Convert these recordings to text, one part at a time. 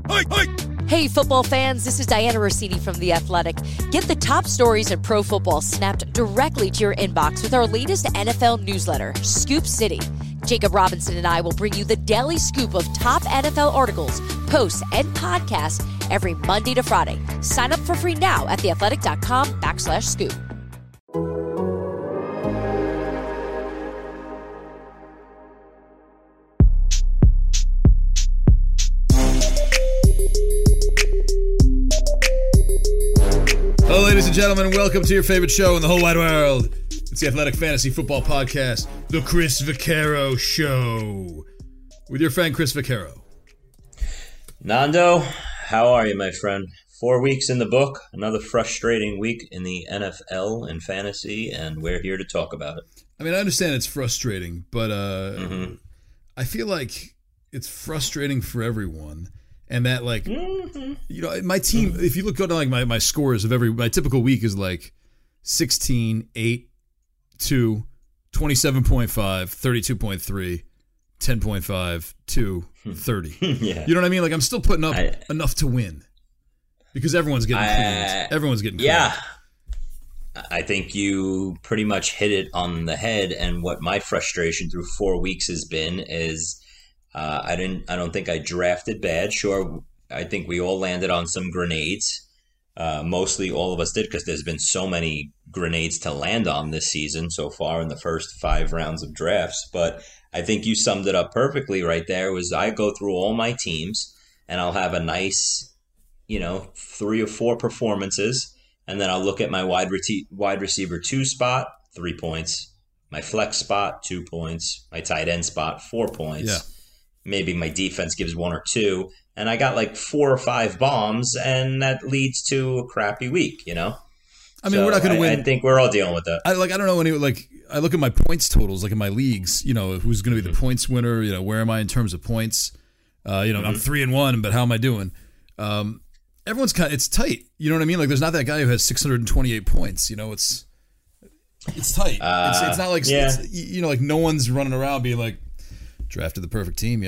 Hey, football fans, this is Diana Rossini from The Athletic. Get the top stories in pro football snapped directly to your inbox with our latest NFL newsletter, Scoop City. Jacob Robinson and I will bring you the daily scoop of top NFL articles, posts, and podcasts every Monday to Friday. Sign up for free now at theathletic.com/scoop. Hello, ladies and gentlemen. Welcome to your favorite show in the whole wide world. It's the Athletic Fantasy Football Podcast, The Chris Vaccaro Show, with your friend Chris Vaccaro. Nando, how are you, my friend? 4 weeks in the book, another frustrating week in the NFL and fantasy, and we're here to talk about it. I mean, I understand it's frustrating, but I feel like it's frustrating for everyone. And that, like, you know, my team, if you look at like my scores of my typical week is like 16, 8, 2, 27.5, 32.3, 10.5, 2, 30. Yeah. You know what I mean? Like, I'm still putting up enough to win because everyone's getting cleaned. Everyone's getting cleaned. Yeah. I think you pretty much hit it on the head. And what my frustration through 4 weeks has been is I don't think I drafted bad. Sure, I think we all landed on some grenades. Mostly all of us did because there's been so many grenades to land on this season so far in the first 5 rounds of drafts. But I think you summed it up perfectly right there. Was I go through all my teams and I'll have a nice, 3 or 4 performances, and then I'll look at my wide receiver 2 spot, 3 points, my flex spot, 2 points, my tight end spot, 4 points. Yeah. Maybe my defense gives 1 or 2, and I got like 4 or 5 bombs, and that leads to a crappy week, I mean, we're not going to win. I think we're all dealing with that. I don't know any, I look at my points totals, like in my leagues, who's going to be the points winner, where am I in terms of points? I'm 3-1, but how am I doing? Everyone's it's tight. You know what I mean? Like, there's not that guy who has 628 points. It's tight. It's not like, like no one's running around being like, drafted the perfect team,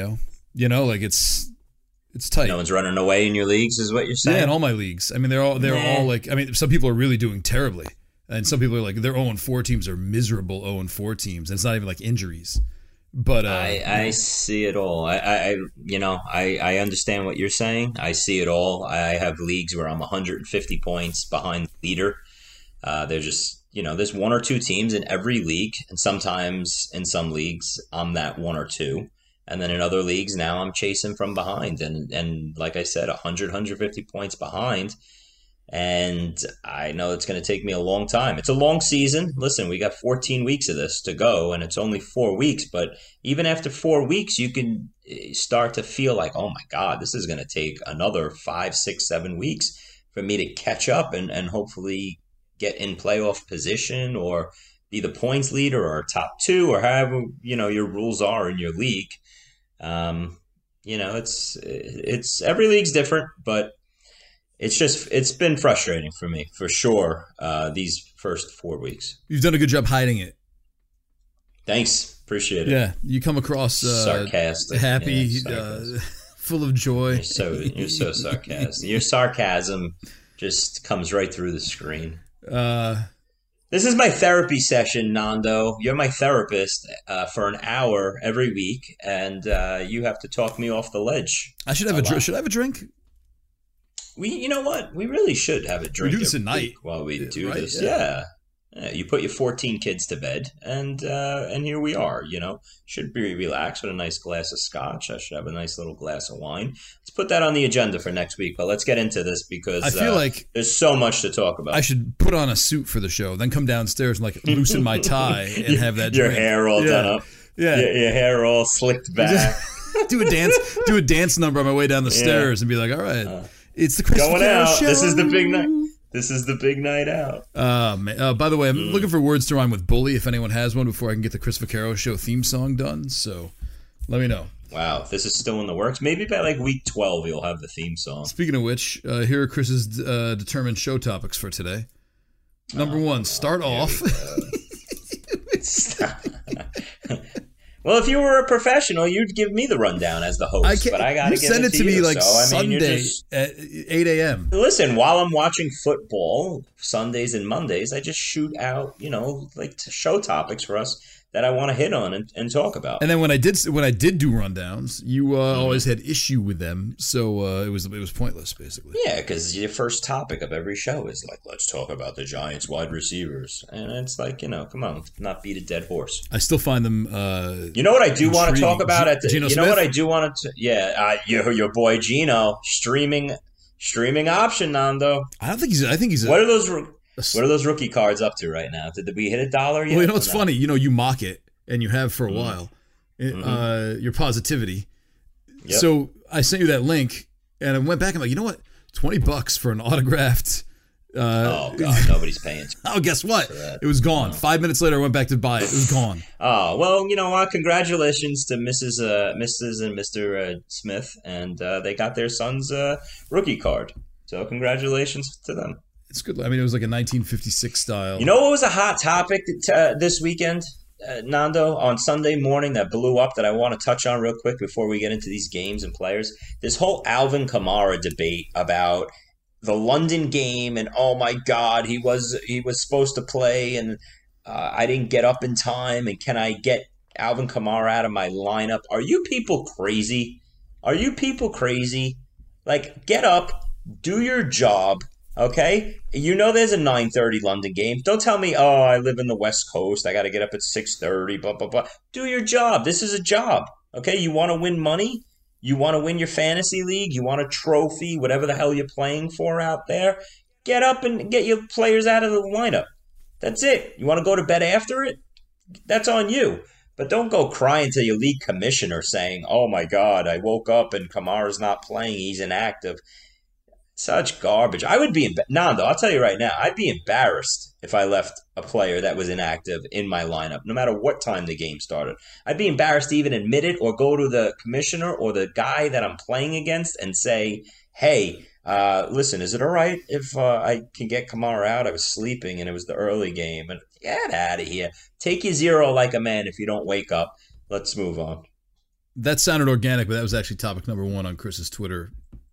it's tight. No one's running away in your leagues, is what you're saying? Yeah, in all my leagues. I mean, they're all like, I mean, some people are really doing terribly, and some people are like, their 0-4 teams are miserable 0-4 teams, and it's not even like injuries. But I see it all. I understand what you're saying. I see it all. I have leagues where I'm 150 points behind the leader. They're just. There's 1 or 2 teams in every league, and sometimes in some leagues I'm that 1 or 2, and then in other leagues now I'm chasing from behind, and like I said, 150 points behind, and I know it's going to take me a long time. It's a long season. Listen, we got 14 weeks of this to go, and it's only 4 weeks, but even after 4 weeks, you can start to feel like, oh my God, this is going to take another 5, 6, 7 weeks for me to catch up and hopefully get in playoff position or be the points leader or top 2 or however, your rules are in your league. It's every league's different, but it's been frustrating for me for sure. These first 4 weeks. You've done a good job hiding it. Thanks. Appreciate it. Yeah. You come across sarcastic, happy, full of joy. You're so sarcastic. Your sarcasm just comes right through the screen. This is my therapy session, Nando. You're my therapist for an hour every week, and you have to talk me off the ledge. I should have a drink. Should I have a drink? You know what? We really should have a drink. We do this at night while we do right? this. Yeah. You put your 14 kids to bed, and here we are. Should be relaxed with a nice glass of scotch. I should have a nice little glass of wine. Let's put that on the agenda for next week. But let's get into this because I feel like there's so much to talk about. I should put on a suit for the show, then come downstairs and loosen my tie and have that your drink. Hair all done up. Yeah, your hair all slicked back. do a dance number on my way down the stairs and be like, all right, it's the Chris going Vaccaro out. Show. This is the big night. This is the big night out. By the way, I'm looking for words to rhyme with bully if anyone has one before I can get the Chris Vaccaro Show theme song done. So let me know. Wow, this is still in the works. Maybe by week 12 you'll have the theme song. Speaking of which, here are Chris's determined show topics for today. Number 1, start off. Well, if you were a professional, you'd give me the rundown as the host, but I got to give send it to me you. like So, Sunday at 8 a.m. Listen, while I'm watching football, Sundays and Mondays, I just shoot out, like show topics for us that I want to hit on and talk about. And then when I did do rundowns, you always had issue with them, so it was pointless basically. Yeah, because your first topic of every show is like, let's talk about the Giants wide receivers, and it's like, come on, not beat a dead horse. I still find them. You know what I do want to talk about Geno you know Smith? what I do want to? Yeah, your boy Geno streaming option, Nando. I think he's. What are those rookie cards up to right now? Did we hit $1 yet? Well, it's funny. You mock it, and you have for a while. Your positivity. Yep. So I sent you that link, and I went back. I'm like, you know what? $20 for an autographed. Oh God, nobody's paying. Oh, guess what? It was gone. 5 minutes later, I went back to buy it. It was gone. Oh well, you know what? Congratulations to Mrs. and Mr. Smith, and they got their son's rookie card. So congratulations to them. It's good. I mean, it was like a 1956 style. You know what was a hot topic this weekend, Nando, on Sunday morning that blew up that I want to touch on real quick before we get into these games and players? This whole Alvin Kamara debate about the London game and, oh my God, he was supposed to play and I didn't get up in time, and can I get Alvin Kamara out of my lineup? Are you people crazy? Like, get up, do your job. Okay? There's a 9:30 London game. Don't tell me, oh, I live in the West Coast. I got to get up at 6:30, blah, blah, blah. Do your job. This is a job. Okay? You want to win money? You want to win your fantasy league? You want a trophy, whatever the hell you're playing for out there? Get up and get your players out of the lineup. That's it. You want to go to bed after it? That's on you. But don't go crying to your league commissioner saying, oh, my God, I woke up and Kamara's not playing. He's inactive. Such garbage. I would be Nando, I'll tell you right now, I'd be embarrassed if I left a player that was inactive in my lineup, no matter what time the game started. I'd be embarrassed to even admit it or go to the commissioner or the guy that I'm playing against and say, hey, listen, is it all right if I can get Kamara out? I was sleeping and it was the early game. And get out of here. Take your zero like a man if you don't wake up. Let's move on. That sounded organic, but that was actually topic number 1 on Chris's Twitter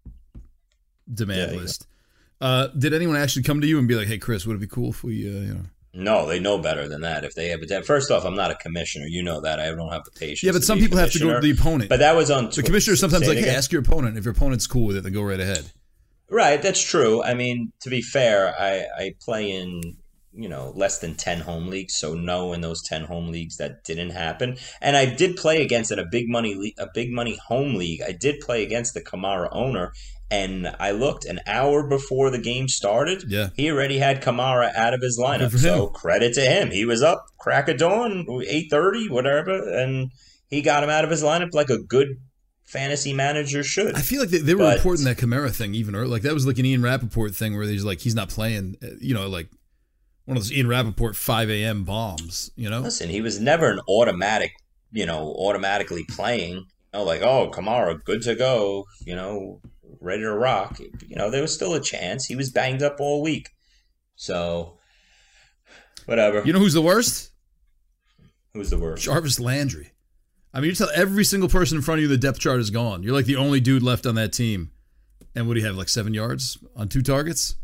demand list. Did anyone actually come to you and be like, hey, Chris, would it be cool if we, No, they know better than that. If they have a first off, I'm not a commissioner. You know that. I don't have the patience. Yeah, but some people have to go to the opponent. But that was on the commissioner sometimes like, hey, ask your opponent. If your opponent's cool with it, then go right ahead. Right, that's true. I mean, to be fair, I play in, less than 10 home leagues, so no, in those 10 home leagues that didn't happen. And I did play against in a big money home league. I did play against the Kamara owner. And I looked an hour before the game started. Yeah. He already had Kamara out of his lineup. So credit to him. He was up crack of dawn, 8:30, whatever, and he got him out of his lineup like a good fantasy manager should. I feel like they were reporting that Kamara thing even early. Like that was like an Ian Rappaport thing where he's not playing, like one of those Ian Rappaport 5 a.m. bombs, Listen, he was never an automatically playing. Like, oh, Kamara, good to go, ready to rock. There was still a chance. He was banged up all week. So, whatever. You know who's the worst? Who's the worst? Jarvis Landry. I mean, you tell every single person in front of you the depth chart is gone. You're like the only dude left on that team. And what do you have, like 7 yards on 2 targets?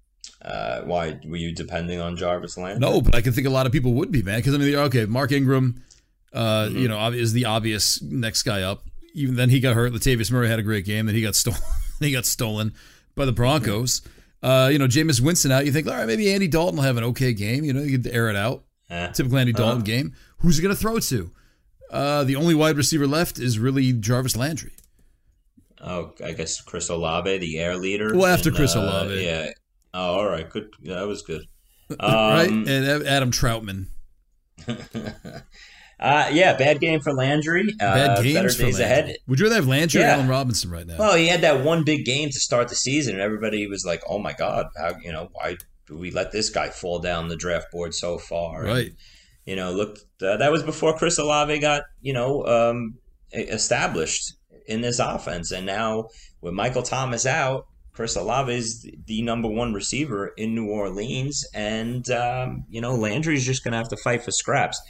Why? Were you depending on Jarvis Landry? No, but I can think a lot of people would be, man. Because, I mean, okay, Mark Ingram, is the obvious next guy up. Even then, he got hurt. Latavius Murray had a great game. Then he got stolen. He got stolen by the Broncos. Jameis Winston out. You think, all right, maybe Andy Dalton will have an okay game. You could air it out. Typical Andy Dalton game. Who's he going to throw it to? The only wide receiver left is really Jarvis Landry. Oh, I guess Chris Olave, the air leader. Well, after Chris Olave. Yeah. Oh, all right. Good. Yeah, that was good. Right? And Adam Troutman. Bad game for Landry. Bad games better for days Landry. Ahead. Would you rather have Landry or Allen Robinson right now? Well, he had that one big game to start the season, and everybody was like, "Oh my God, why do we let this guy fall down the draft board so far?" Right. And, look, that was before Chris Olave got established in this offense, and now with Michael Thomas out, Chris Olave is the number 1 receiver in New Orleans, and Landry's just going to have to fight for scraps.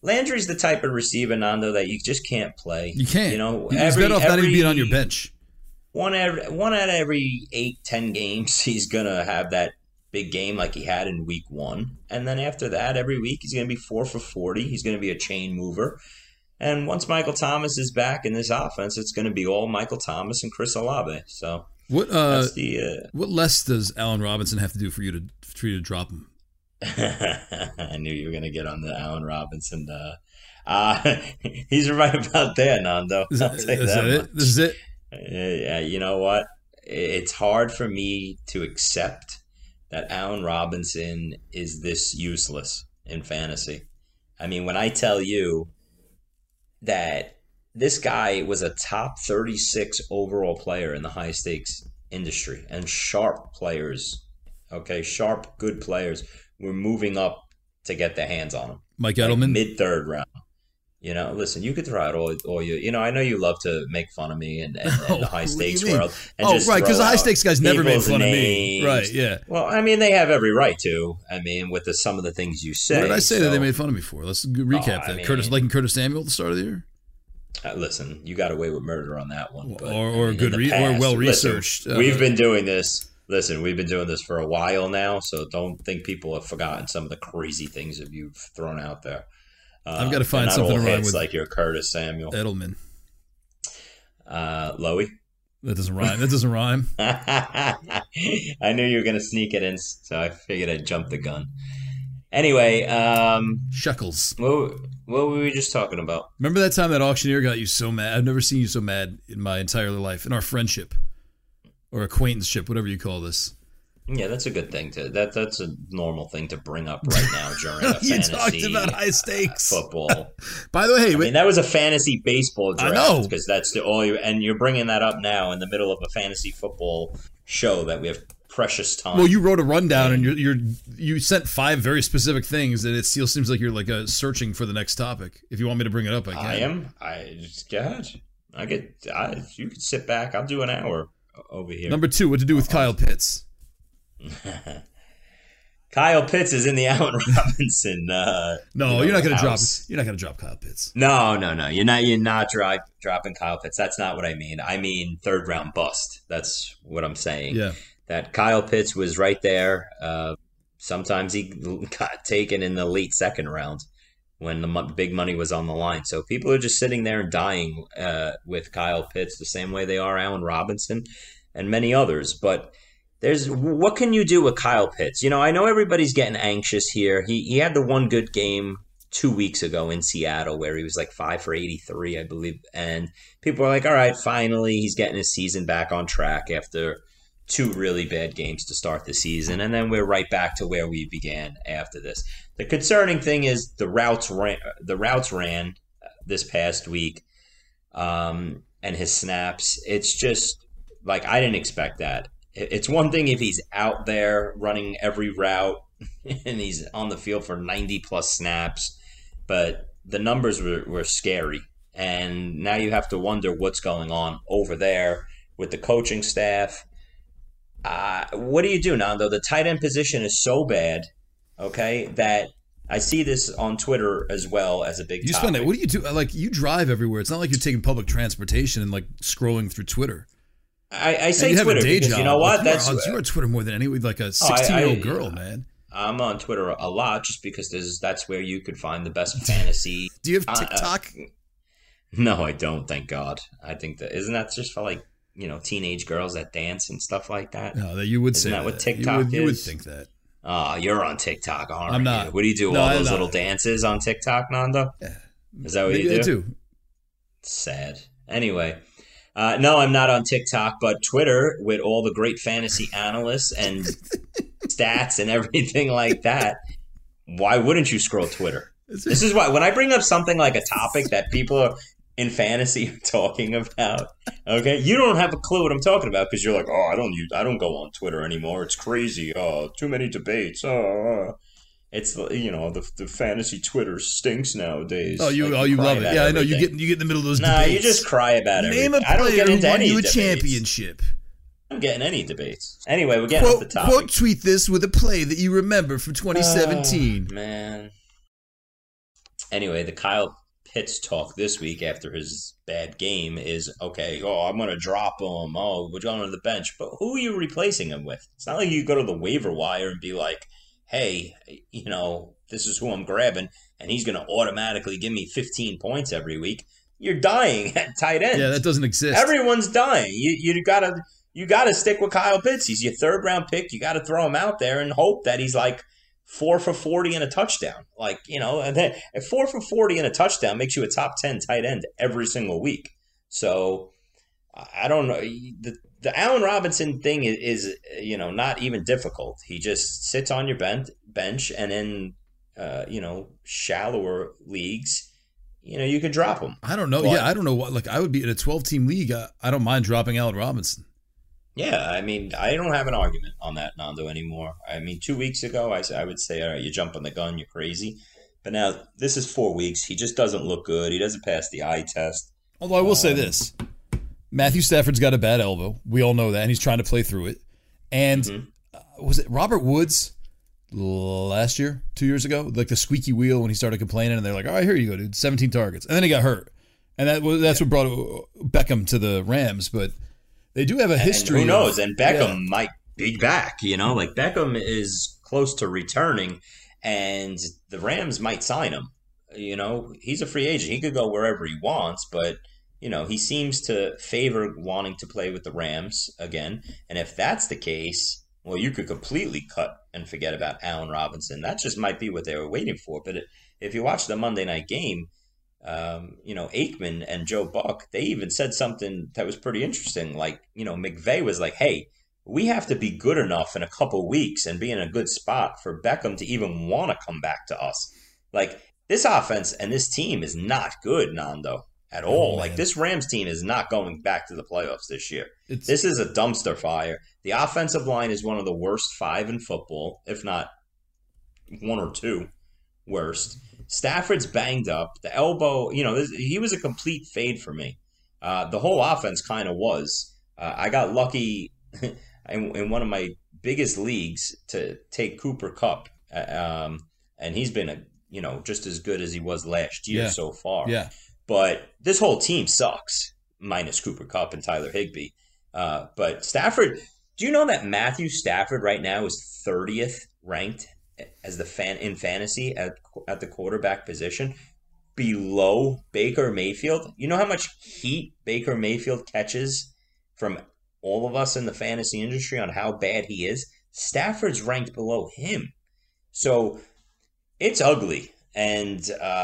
Landry's the type of receiver, Nando, that you just can't play. You can't. You know, he's better off not even being on your bench. One out of every 8-10 games, he's gonna have that big game like he had in week 1, and then after that, every week he's gonna be 4 for 40. He's gonna be a chain mover, and once Michael Thomas is back in this offense, it's gonna be all Michael Thomas and Chris Olave. So what less does Allen Robinson have to do for you to drop him? I knew you were gonna get on the Allen Robinson. He's right about there, Nando. Is that it? This is it. Yeah, you know what? It's hard for me to accept that Allen Robinson is this useless in fantasy. I mean, when I tell you that this guy was a top 36 overall player in the high stakes industry, and sharp players, sharp, good players, were moving up to get their hands on him. Mike Edelman? Mid-third round. You know, listen, you could throw out all you know, I know you love to make fun of me and the high stakes world. And right, because the high stakes guys never made fun of me. Right, yeah. Well, I mean, they have every right to. I mean, with some of the things you say. What did I say that they made fun of me for? Let's recap that. Curtis Samuel at the start of the year? Listen, you got away with murder on that one. But, or well-researched. We've been doing this. Listen, we've been doing this for a while now, so don't think people have forgotten some of the crazy things that you've thrown out there. I've got to find something to rhyme with. Like your Curtis Samuel. Edelman. Lowy. That doesn't rhyme. I knew you were going to sneak it in, so I figured I'd jump the gun. Anyway. Shekels. What were we just talking about? Remember that time that auctioneer got you so mad? I've never seen you so mad in my entire life, in our friendship. Or acquaintanceship, whatever you call this. Yeah, that's a good thing that's a normal thing to bring up right now during a you fantasy talked about high stakes football. By the way, I mean, that was a fantasy baseball draft. I know, because that's and you're bringing that up now in the middle of a fantasy football show that we have precious time. Well, you wrote a rundown and you sent 5 very specific things, and it still seems like you're like searching for the next topic. If you want me to bring it up, I can. I am. I just go ahead. You can sit back. I'll do an hour over here. Number 2, what to do with Kyle Pitts? Kyle Pitts is in the Allen Robinson. No, you're not going to drop. You're not going to drop Kyle Pitts. No. You're not dropping Kyle Pitts. That's not what I mean. I mean 3rd round bust. That's what I'm saying. Yeah. That Kyle Pitts was right there. Sometimes he got taken in the late 2nd round when the big money was on the line. So people are just sitting there and dying with Kyle Pitts the same way they are Allen Robinson and many others. But what can you do with Kyle Pitts? You know, I know everybody's getting anxious here. He had the one good game 2 weeks ago in Seattle where he was like 5 for 83, I believe. And people are like, all right, finally he's getting his season back on track after 2 really bad games to start the season. And then we're right back to where we began after this. The concerning thing is the routes ran this past week and his snaps. It's just like I didn't expect that. It's one thing if he's out there running every route and he's on the field for 90-plus snaps, but the numbers were scary. And now you have to wonder what's going on over there with the coaching staff. What do you do, Nando? The tight end position is so bad, that I see this on Twitter as well as a big topic. What do you do? Like, you drive everywhere. It's not like you're taking public transportation and, like, scrolling through Twitter. I say Twitter because job. You know what? You're on Twitter more than anyone, like a 16-year-old girl, man. I'm on Twitter a lot just because that's where you could find the best fantasy. Do you have TikTok? No, I don't. Thank God. I think isn't that just for like teenage girls that dance and stuff like that? No, that you would isn't say that what TikTok is? You would think that. You're on TikTok, aren't you? I'm not. What do you do? All those little dances on TikTok, Nando? Yeah. Is that what you do? I do. Sad. Anyway. No, I'm not on TikTok, but Twitter with all the great fantasy analysts and stats and everything like that. Why wouldn't you scroll Twitter? This is why when I bring up something like a topic that people in fantasy are talking about, you don't have a clue what I'm talking about because you're like, I don't go on Twitter anymore. It's crazy. Too many debates. It's the fantasy Twitter stinks nowadays. You love it. Yeah, I know you get in the middle of those debates. You just cry about everything. Name a player who won you a championship. I'm getting any debates. Anyway, we're getting off the topic. Quote tweet this with a play that you remember from 2017. Man. Anyway, the Kyle Pitts talk this week after his bad game is, okay, I'm going to drop him. Oh, we're going to the bench. But who are you replacing him with? It's not like you go to the waiver wire and be like, hey, this is who I'm grabbing, and he's going to automatically give me 15 points every week. You're dying at tight end. Yeah, that doesn't exist. Everyone's dying. You gotta stick with Kyle Pitts. He's your third round pick. You got to throw him out there and hope that he's like 4 for 40 and a touchdown. And then 4 for 40 and a touchdown makes you a top 10 tight end every single week. So I don't know. The Allen Robinson thing is not even difficult. He just sits on your bench, and in shallower leagues, you could drop him. I don't know. But, I don't know what. Like, I would be in a 12-team league. I don't mind dropping Allen Robinson. Yeah, I mean, I don't have an argument on that, Nando, anymore. I mean, 2 weeks ago, I would say, all right, you're jumping the gun, you're crazy. But now, this is 4 weeks. He just doesn't look good. He doesn't pass the eye test. Although I will say this. Matthew Stafford's got a bad elbow. We all know that, and he's trying to play through it. And was it Robert Woods last year, 2 years ago? Like the squeaky wheel when he started complaining, and they're like, all right, here you go, dude, 17 targets. And then he got hurt. And that's what brought Beckham to the Rams, but they do have a history. And who knows? And Beckham might be back, Like Beckham is close to returning, and the Rams might sign him. He's a free agent. He could go wherever he wants, but, he seems to favor wanting to play with the Rams again. And if that's the case, well, you could completely cut and forget about Allen Robinson. That just might be what they were waiting for. But if you watch the Monday night game, Aikman and Joe Buck, they even said something that was pretty interesting. Like, McVay was like, hey, we have to be good enough in a couple weeks and be in a good spot for Beckham to even want to come back to us. Like, this offense and this team is not good, Nando, at all. Like, this Rams team is not going back to the playoffs this year. This is a dumpster fire. The offensive line is one of the worst 5 in football, if not 1 or 2 worst. Stafford's banged up. The elbow, he was a complete fade for me. The whole offense kind of was. I got lucky in one of my biggest leagues to take Cooper Kupp, and he's been just as good as he was last year so far. Yeah. But this whole team sucks, minus Cooper Kupp and Tyler Higbee. But Stafford, do you know that Matthew Stafford right now is 30th ranked as in fantasy at the quarterback position, below Baker Mayfield? You know how much heat Baker Mayfield catches from all of us in the fantasy industry on how bad he is? Stafford's ranked below him. So it's ugly. And,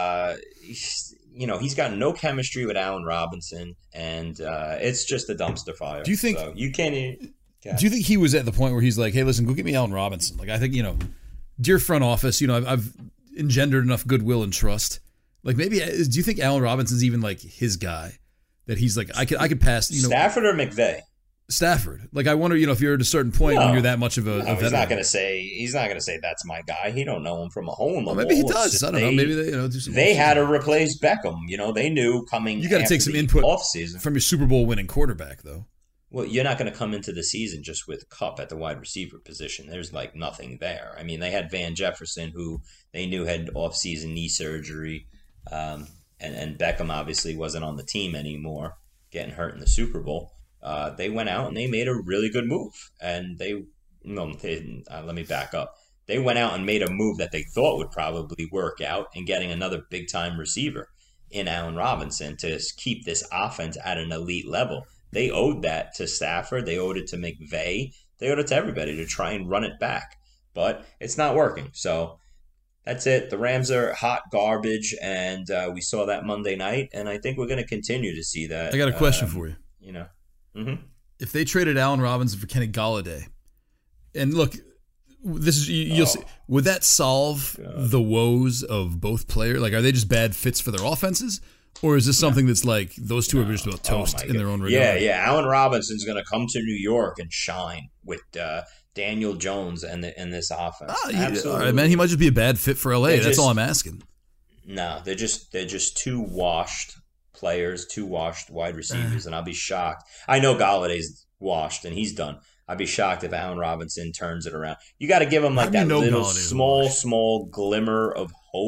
he's got no chemistry with Allen Robinson, and it's just a dumpster fire. Do you think you can't? Do you think he was at the point where he's like, hey, listen, go get me Allen Robinson? Like, I think, dear front office, I've engendered enough goodwill and trust. Like, maybe, do you think Allen Robinson's even like his guy? That he's like, I could pass, Stafford or McVay? Stafford. Like, I wonder, if you're at a certain point when you're that much of a veteran. He's not going to say that's my guy. He don't know him from a hole in the wall. Maybe he does. I don't know. Maybe they, do some. They had to replace Beckham. They knew coming. You got to take some input off-season from your Super Bowl winning quarterback, though. Well, you're not going to come into the season just with Kupp at the wide receiver position. There's like nothing there. I mean, they had Van Jefferson, who they knew had off-season knee surgery, and Beckham obviously wasn't on the team anymore, getting hurt in the Super Bowl. They went out and they made a really good move. And let me back up. They went out and made a move that they thought would probably work out in getting another big-time receiver in Allen Robinson to keep this offense at an elite level. They owed that to Stafford. They owed it to McVay. They owed it to everybody to try and run it back. But it's not working. So that's it. The Rams are hot garbage, and we saw that Monday night, and I think we're going to continue to see that. I got a question for you. If they traded Allen Robinson for Kenny Golladay, and look, this is you'll see, would that solve the woes of both players? Like, are they just bad fits for their offenses? Or is this something that's like those two are just about toast in their own regard? Yeah. Allen Robinson's going to come to New York and shine with Daniel Jones and this offense. All right, man. He might just be a bad fit for LA. That's all I'm asking. No, they're just two washed players, two washed wide receivers, and I'll be shocked. I know Galladay's washed and he's done. I'd be shocked if Allen Robinson turns it around. You got to give him like that little small glimmer of hope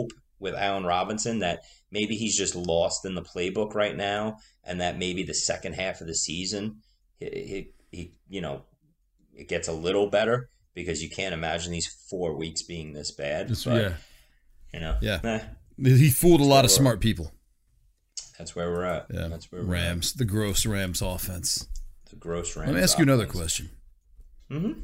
with Allen Robinson that maybe he's just lost in the playbook right now, and that maybe the second half of the season, he it gets a little better, because you can't imagine these 4 weeks being this bad. He fooled a lot of smart people. That's where we're at. Yeah. That's where Rams, the gross Rams offense. The gross Rams. Let me ask you another question. Mm-hmm.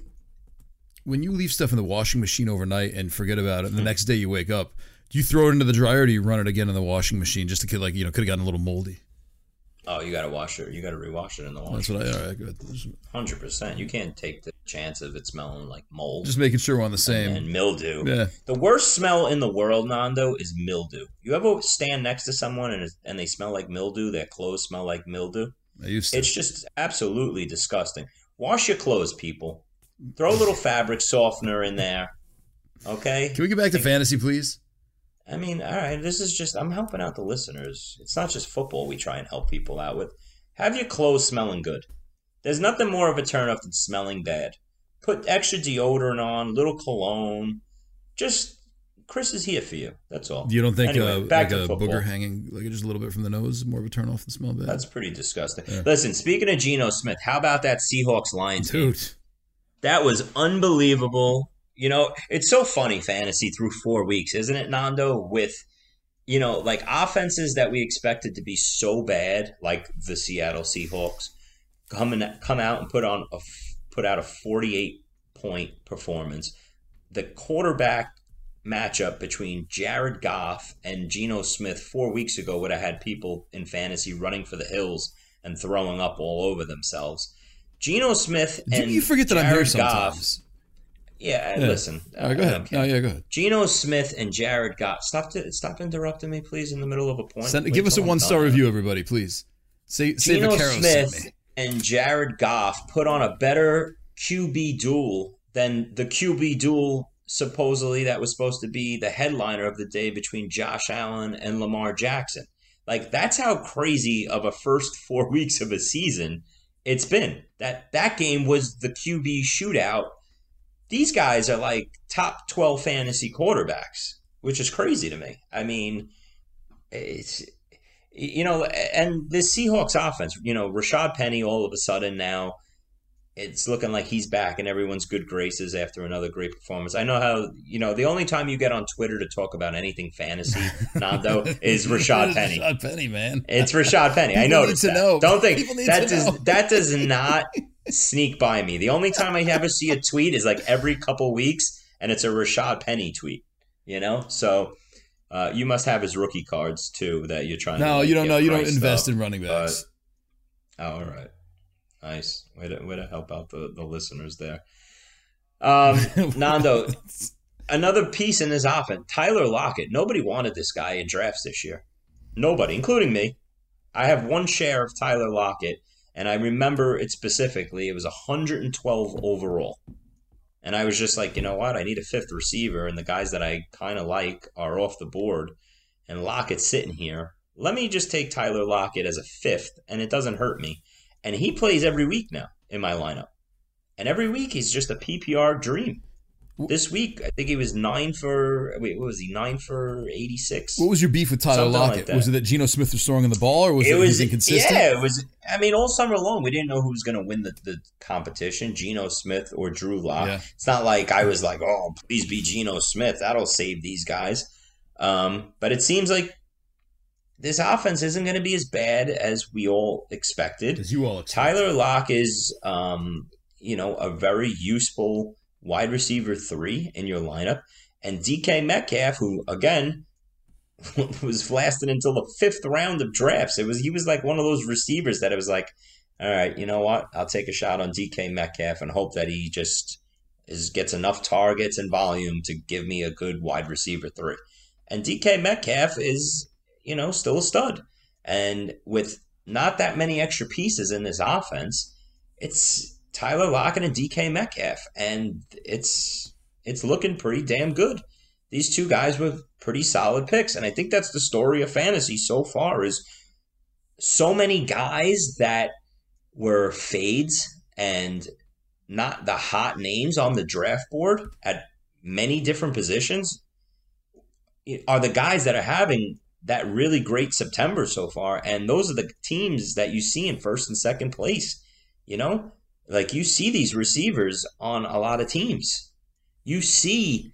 When you leave stuff in the washing machine overnight and forget about it, and the next day you wake up, do you throw it into the dryer, or do you run it again in the washing machine just to could have gotten a little moldy? Oh, you got to wash it. You got to rewash it in the wash. That's what all right, good. 100%. You can't take the chance of it smelling like mold. Just making sure we're on the same. And mildew. Yeah. The worst smell in the world, Nando, is mildew. You ever stand next to someone and they smell like mildew? Their clothes smell like mildew? I used to. It's just absolutely disgusting. Wash your clothes, people. Throw a little fabric softener in there. Okay? Can we get back to fantasy, please? I mean, all right, this is just, I'm helping out the listeners. It's not just football we try and help people out with. Have your clothes smelling good. There's nothing more of a turnoff than smelling bad. Put extra deodorant on, little cologne. Just, Chris is here for you. That's all. You don't think anyway, back like to a football. booger hanging like just a little bit from the nose is more of a turn off than smell bad? That's pretty disgusting. Yeah. Listen, speaking of Geno Smith, how about that Seahawks-Lions game? Dude. That was unbelievable. You know, it's so funny, fantasy, through 4 weeks, isn't it, Nando? With, like offenses that we expected to be so bad, like the Seattle Seahawks, come out and put out a 48-point performance. The quarterback matchup between Jared Goff and Geno Smith 4 weeks ago would have had people in fantasy running for the hills and throwing up all over themselves. Geno Smith and you forget that Jared I'm here Goff, sometimes. Yeah, listen. Go ahead. Go ahead. Geno Smith and Jared Goff. Stop interrupting me, please, in the middle of a point. Give us a 1-star review, everybody, please. Say Geno Vaquero Smith and Jared Goff put on a better QB duel than the QB duel supposedly that was supposed to be the headliner of the day between Josh Allen and Lamar Jackson. Like, that's how crazy of a first 4 weeks of a season it's been. That game was the QB shootout. These guys are like top 12 fantasy quarterbacks, which is crazy to me. I mean, it's, and this Seahawks offense, Rashad Penny all of a sudden now, it's looking like he's back in everyone's good graces after another great performance. I know how, the only time you get on Twitter to talk about anything fantasy, Nando, is Rashad Penny. Rashad Penny, man. It's Rashad Penny. I noticed that. Know. Don't think that does not sneak by me. The only time I ever see a tweet is like every couple weeks, and it's a Rashad Penny tweet. So you must have his rookie cards too that you're trying. No, to you don't know. You don't up. invest in running backs. All right, nice way to help out the listeners there. Nando, another piece in this offense, Tyler Lockett. Nobody wanted this guy in drafts this year. Nobody, including me. I have one share of Tyler Lockett. And I remember it specifically. It was 112 overall. And I was just like, you know what? I need a fifth receiver. And the guys that I kind of like are off the board. And Lockett's sitting here. Let me just take Tyler Lockett as a fifth. And it doesn't hurt me. And he plays every week now in my lineup. And every week he's just a PPR dream. This week, I think he was 9 for 86? What was your beef with Tyler Lockett? Like was it that Geno Smith was throwing in the ball, or was it inconsistent? Yeah, it was. I mean, all summer long, we didn't know who was going to win the competition, Geno Smith or Drew Lock. Yeah. It's not like I was like, oh, please be Geno Smith. That'll save these guys. But it seems like this offense isn't going to be as bad as we all expected. As you all expected. Tyler Lock is, a very useful wide receiver 3 in your lineup, and DK Metcalf, who again was lasting until the 5th round of drafts. He was like one of those receivers that it was like, all right, you know what? I'll take a shot on DK Metcalf and hope that he just gets enough targets and volume to give me a good wide receiver 3. And DK Metcalf is, still a stud. And with not that many extra pieces in this offense, it's Tyler Lockett and DK Metcalf, and it's looking pretty damn good. These two guys were pretty solid picks, and I think that's the story of fantasy so far is so many guys that were fades and not the hot names on the draft board at many different positions. are the guys that are having that really great September so far. And those are the teams that you see in first and second place. Like you see these receivers on a lot of teams. You see,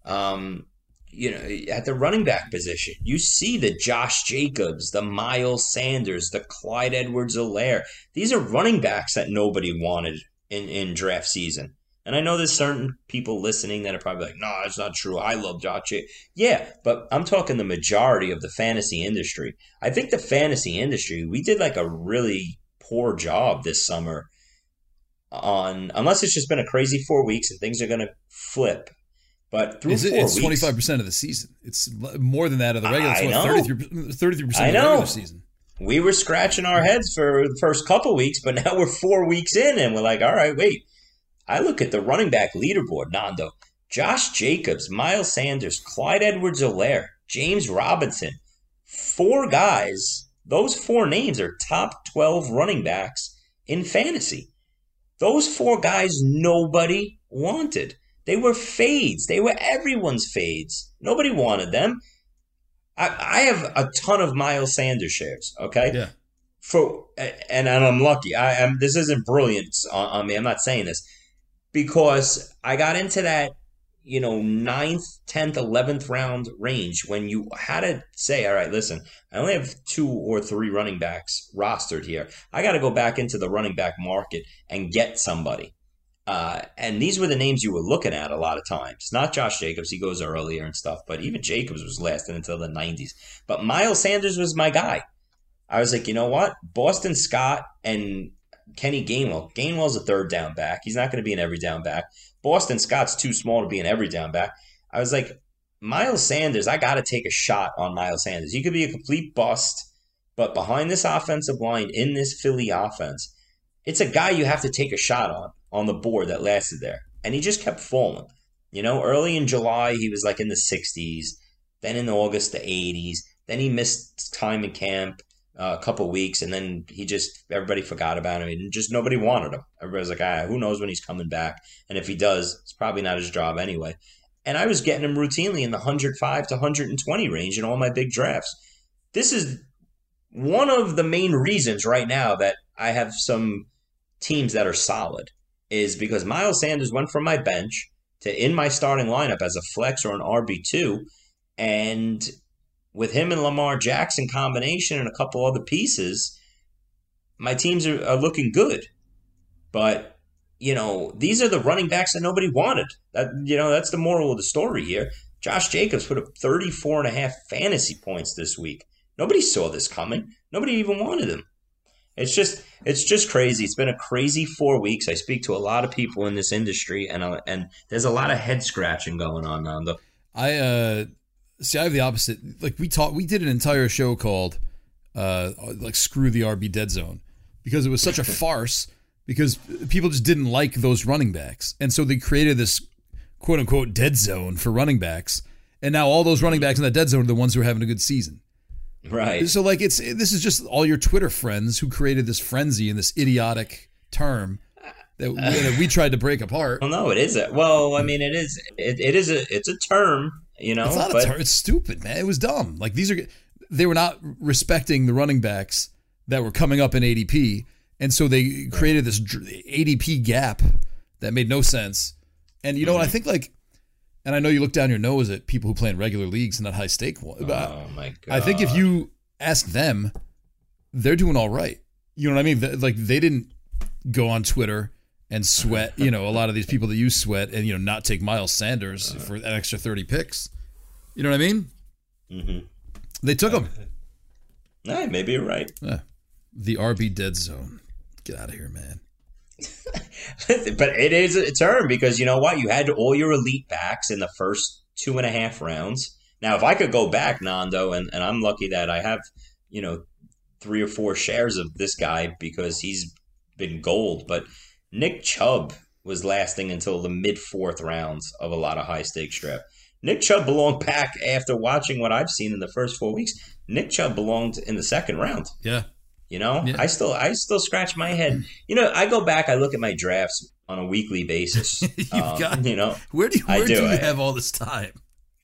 at the running back position, you see the Josh Jacobs, the Miles Sanders, the Clyde Edwards-Helaire. These are running backs that nobody wanted in draft season. And I know there's certain people listening that are probably like, no, it's not true. I love Josh Jacobs. Yeah, but I'm talking the majority of the fantasy industry. I think the fantasy industry, we did like a really poor job this summer unless it's just been a crazy 4 weeks and things are going to flip. But through 4 weeks, it's 25% of the season. It's more than that of the regular. It's 33% of the regular season. We were scratching our heads for the first couple weeks, but now we're 4 weeks in, and we're like, all right, wait. I look at the running back leaderboard, Nando. Josh Jacobs, Miles Sanders, Clyde Edwards-Helaire, James Robinson. 4 guys. Those 4 names are top 12 running backs in fantasy. Those 4 guys nobody wanted. They were fades. They were everyone's fades. Nobody wanted them. I have a ton of Miles Sanders shares, okay? Yeah. And I'm lucky. This isn't brilliant on me. I'm not saying this. Because I got into that, 9th, 10th, 11th round range when you had to say, all right, listen, I only have 2 or 3 running backs rostered here. I got to go back into the running back market and get somebody. And these were the names you were looking at a lot of times. Not Josh Jacobs. He goes earlier and stuff. But even Jacobs was lasting until the 90s. But Miles Sanders was my guy. I was like, you know what? Boston Scott and Kenny Gainwell. Gainwell's a third down back. He's not going to be an every down back. Boston Scott's too small to be an every down back. I was like, Miles Sanders, I got to take a shot on Miles Sanders. He could be a complete bust, but behind this offensive line, in this Philly offense, it's a guy you have to take a shot on the board that lasted there. And he just kept falling. Early in July, he was like in the 60s. Then in August, the 80s. Then he missed time in camp. A couple of weeks, and then everybody forgot about him. And just nobody wanted him. Everybody was like, who knows when he's coming back? And if he does, it's probably not his job anyway. And I was getting him routinely in the 105 to 120 range in all my big drafts. This is one of the main reasons right now that I have some teams that are solid, is because Miles Sanders went from my bench to in my starting lineup as a flex or an RB2, and with him and Lamar Jackson combination and a couple other pieces, my teams are looking good. But, these are the running backs that nobody wanted. That's the moral of the story here. Josh Jacobs put up 34.5 fantasy points this week. Nobody saw this coming. Nobody even wanted him. It's just crazy. It's been a crazy 4 weeks. I speak to a lot of people in this industry, and there's a lot of head scratching going on, Nando. See, I have the opposite. Like we did an entire show called Screw the RB Dead Zone, because it was such a farce, because people just didn't like those running backs. And so they created this quote unquote dead zone for running backs. And now all those running backs in that dead zone are the ones who are having a good season. Right. So this is just all your Twitter friends who created this frenzy and this idiotic term that we tried to break apart. Well, no, it isn't. Well, I mean, it's a term. It's not a term. It's stupid, man. It was dumb. Like they were not respecting the running backs that were coming up in ADP, and so they created this ADP gap that made no sense. And you know what I think? And I know you look down your nose at people who play in regular leagues and not high stake ones. Oh my god! I think if you ask them, they're doing all right. You know what I mean? They didn't go on Twitter and sweat, a lot of these people that you sweat and, not take Miles Sanders for an extra 30 picks. You know what I mean? Mm-hmm. They took him. Maybe you're right. The RB Dead Zone. Get out of here, man. But it is a term because you know what? You had all your elite backs in the first 2.5 rounds. Now, if I could go back, Nando, and I'm lucky that I have, 3 or 4 shares of this guy because he's been gold, but Nick Chubb was lasting until the mid-4th rounds of a lot of high-stakes draft. Nick Chubb belonged back after watching what I've seen in the first 4 weeks. Nick Chubb belonged in the 2nd round. Yeah. Yeah. I still scratch my head. I go back, I look at my drafts on a weekly basis. Where do you have all this time?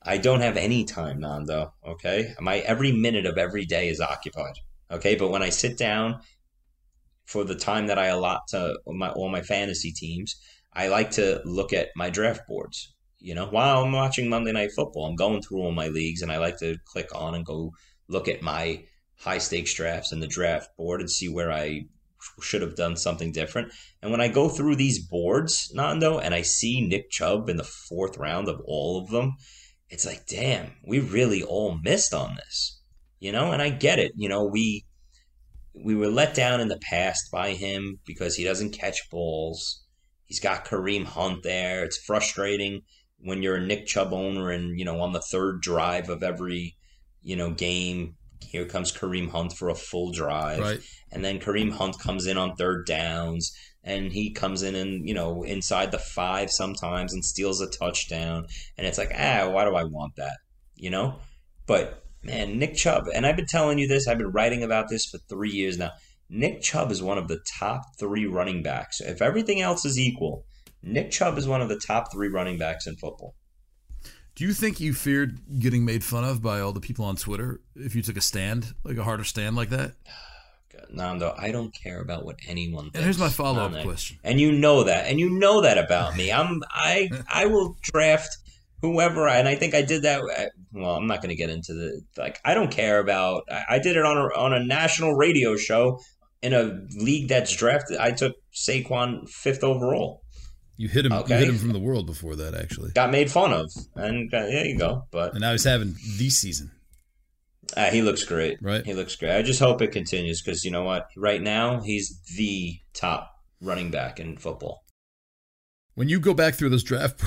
I don't have any time, Nando. Okay, every minute of every day is occupied. Okay, but when I sit down for the time that I allot to all my fantasy teams, I like to look at my draft boards. While I'm watching Monday Night Football, I'm going through all my leagues, and I like to click on and go look at my high stakes drafts in the draft board and see where I should have done something different. And when I go through these boards, Nando, and I see Nick Chubb in the 4th round of all of them, it's like, damn, we really all missed on this, and I get it. We were let down in the past by him because he doesn't catch balls. He's got Kareem Hunt there. It's frustrating when you're a Nick Chubb owner and, on the 3rd drive of every, game, here comes Kareem Hunt for a full drive. Right. And then Kareem Hunt comes in on 3rd downs. And he comes in and, inside the 5 sometimes and steals a touchdown. And it's like, why do I want that? But, man, Nick Chubb, and I've been telling you this, I've been writing about this for 3 years now. Nick Chubb is one of the top 3 running backs. If everything else is equal, Nick Chubb is one of the top 3 running backs in football. Do you think you feared getting made fun of by all the people on Twitter if you took a stand, like a harder stand like that? Nando, I don't care about what anyone thinks. And here's my follow-up question. And you know that about me. I will draft whoever, and I think I did that. Well, I'm not going to get into I don't care about. I did it on a national radio show in a league that's drafted. I took Saquon 5th overall. You hit him. Okay. You hit him from the world before that, actually. Got made fun of, and there you go. And now he's having the season. He looks great. Right. He looks great. I just hope it continues because you know what? Right now, he's the top running back in football. When you go back through those draft,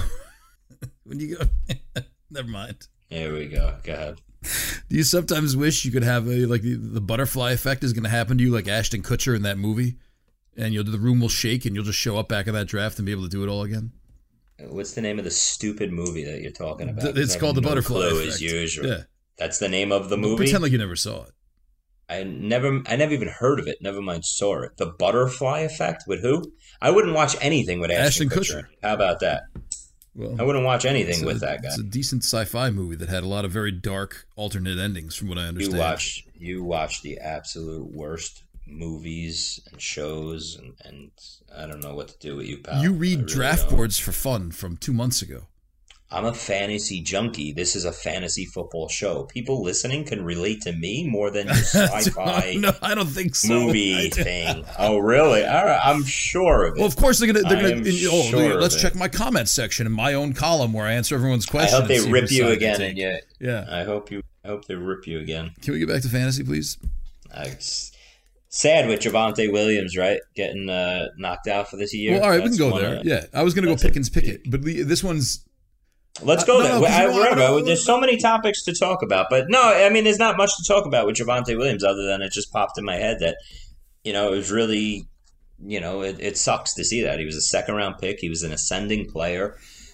never mind. Here we go. Go ahead. Do you sometimes wish you could have the butterfly effect is going to happen to you like Ashton Kutcher in that movie, and the room will shake and you'll just show up back in that draft and be able to do it all again? What's the name of the stupid movie that you're talking about? It's called The Butterfly Effect. As usual. Yeah. That's the name of the movie? Pretend like you never saw it. I never even heard of it. Never mind saw it. The Butterfly Effect with who? I wouldn't watch anything with Ashton Kutcher. How about that? Well, I wouldn't watch anything with that guy. It's a decent sci-fi movie that had a lot of very dark alternate endings, from what I understand. You watch the absolute worst movies and shows, and I don't know what to do with you, pal. You read draft boards for fun from 2 months ago. I'm a fantasy junkie. This is a fantasy football show. People listening can relate to me more than your sci-fi no, I don't think so. Movie thing. Oh, really? All right. I'm sure of it. Well, of course they're gonna. Let's check it. my comment section in my own column where I answer everyone's questions. I hope they rip you again. Yeah. I hope they rip you again. Can we get back to fantasy, please? Sad with Javonte Williams, right? Getting knocked out for this year. Well, all right, we can go there. Yeah, I was going to go Pickens Pickett, but this one's. Let's go there. There's so many topics to talk about, but no, I mean, there's not much to talk about with Javonte Williams other than it just popped in my head that, it was really, it sucks to see that. He was a 2nd-round pick. He was an ascending player.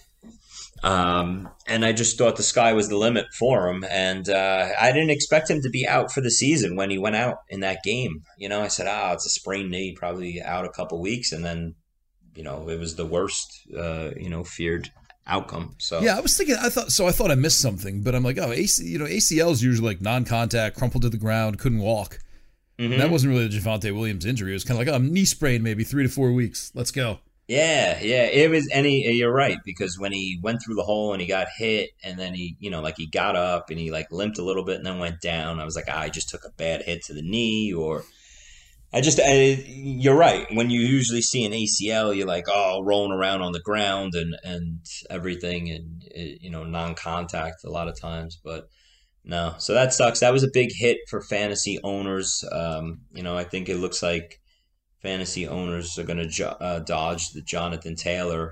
And I just thought the sky was the limit for him. And I didn't expect him to be out for the season when he went out in that game. I said, it's a sprained knee, probably out a couple weeks. And then, it was the worst, feared outcome. So yeah, I was thinking, I thought I missed something, but I'm like, ACL is usually like non-contact, crumpled to the ground, couldn't walk. Mm-hmm. That wasn't really the Javonte Williams injury. It was kind of like a knee sprain, maybe 3 to 4 weeks. Let's go. Yeah, it was. And you're right, because when he went through the hole and he got hit, and then he, he got up and he limped a little bit and then went down. I was like, I just took a bad hit to the knee, or you're right. When you usually see an ACL, you're like, rolling around on the ground and everything, and non-contact a lot of times. But no, so that sucks. That was a big hit for fantasy owners. I think it looks like fantasy owners are going to dodge the Jonathan Taylor,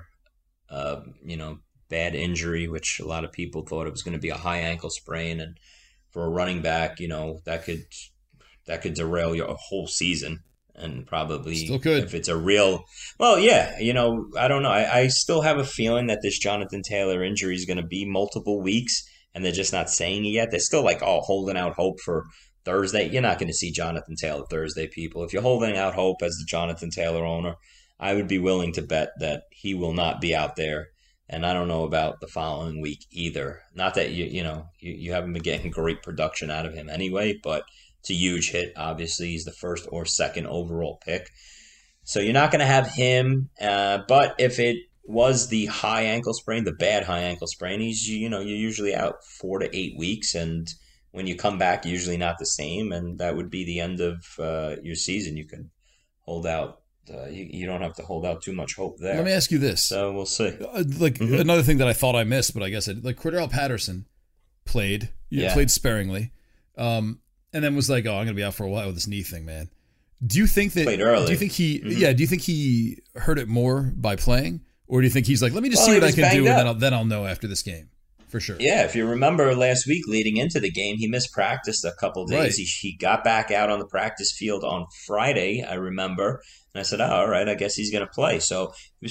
bad injury, which a lot of people thought it was going to be a high ankle sprain, and for a running back, that could derail your whole season, and probably still could if it's a real. Well, yeah, I don't know. I still have a feeling that this Jonathan Taylor injury is going to be multiple weeks, and they're just not saying it yet. They're still holding out hope for Thursday. You're not going to see Jonathan Taylor Thursday, people. If you're holding out hope as the Jonathan Taylor owner, I would be willing to bet that he will not be out there And I don't know about the following week either. Not that you haven't been getting great production out of him anyway, but it's a huge hit. Obviously, he's the first or second overall pick. So you're not going to have him. But if it was the high ankle sprain, the bad high ankle sprain, you're usually out 4 to 8 weeks, and when you come back, usually not the same, and that would be the end of your season. You can hold out. You don't have to hold out too much hope there. Let me ask you this. So we'll see. Another thing that I thought I missed, but I guess Cordell Patterson played sparingly, and then was like, "Oh, I'm going to be out for a while with this knee thing, man." Do you think that? Played early. Do you think he? Yeah. Do you think he hurt it more by playing, or do you think he's like, "Let me just see what I can do, and then I'll know after this game." For sure. Yeah, if you remember last week leading into the game, he missed practice a couple of days. Right. He got back out on the practice field on Friday, I remember. And I said, oh, all right, I guess he's going to play. So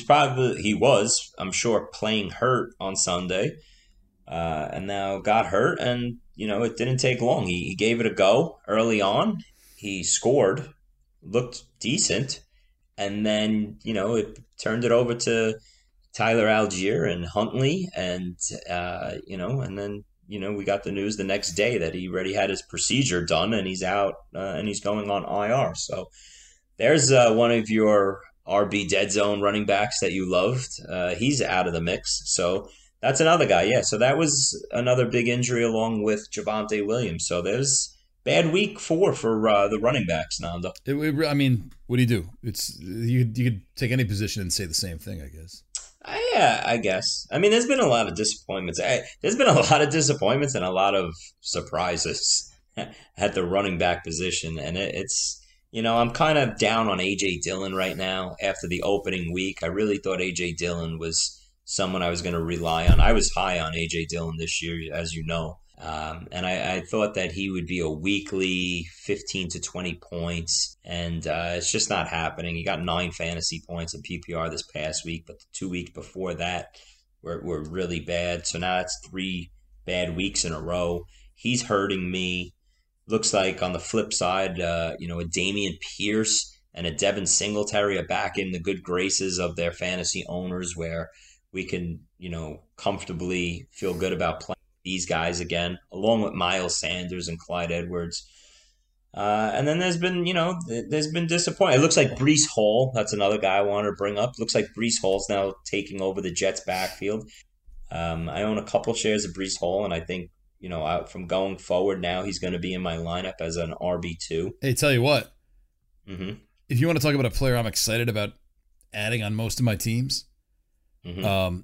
he was, I'm sure, playing hurt on Sunday. And now got hurt, and, it didn't take long. He gave it a go early on. He scored, looked decent. And then, it turned it over to Tyler Algier and Huntley, and and then we got the news the next day that he already had his procedure done and he's out and he's going on IR. So there's one of your RB dead zone running backs that you loved. He's out of the mix. So that's another guy. Yeah. So that was another big injury along with Javonte Williams. So there's bad week 4 for the running backs, Nando. I mean, what do you do? It's you could take any position and say the same thing, I guess. Yeah, I guess. I mean, there's been a lot of disappointments. There's been a lot of disappointments and a lot of surprises at the running back position. And it's, I'm kind of down on A.J. Dillon right now after the opening week. I really thought A.J. Dillon was someone I was going to rely on. I was high on A.J. Dillon this year, as you know. And I thought that he would be a weekly 15 to 20 points, and it's just not happening. He got 9 fantasy points in PPR this past week, but the 2 weeks before that were really bad. So now it's 3 bad weeks in a row. He's hurting me. Looks like on the flip side, a Dameon Pierce and a Devin Singletary are back in the good graces of their fantasy owners, where we can, comfortably feel good about playing these guys again, along with Miles Sanders and Clyde Edwards. And then there's been disappointment. It looks like Breece Hall, that's another guy I wanted to bring up. Looks like Breece Hall's now taking over the Jets' backfield. I own a couple shares of Breece Hall, and I think, from going forward now, he's going to be in my lineup as an RB2. Hey, tell you what. Mm-hmm. If you want to talk about a player I'm excited about adding on most of my teams. Mm-hmm.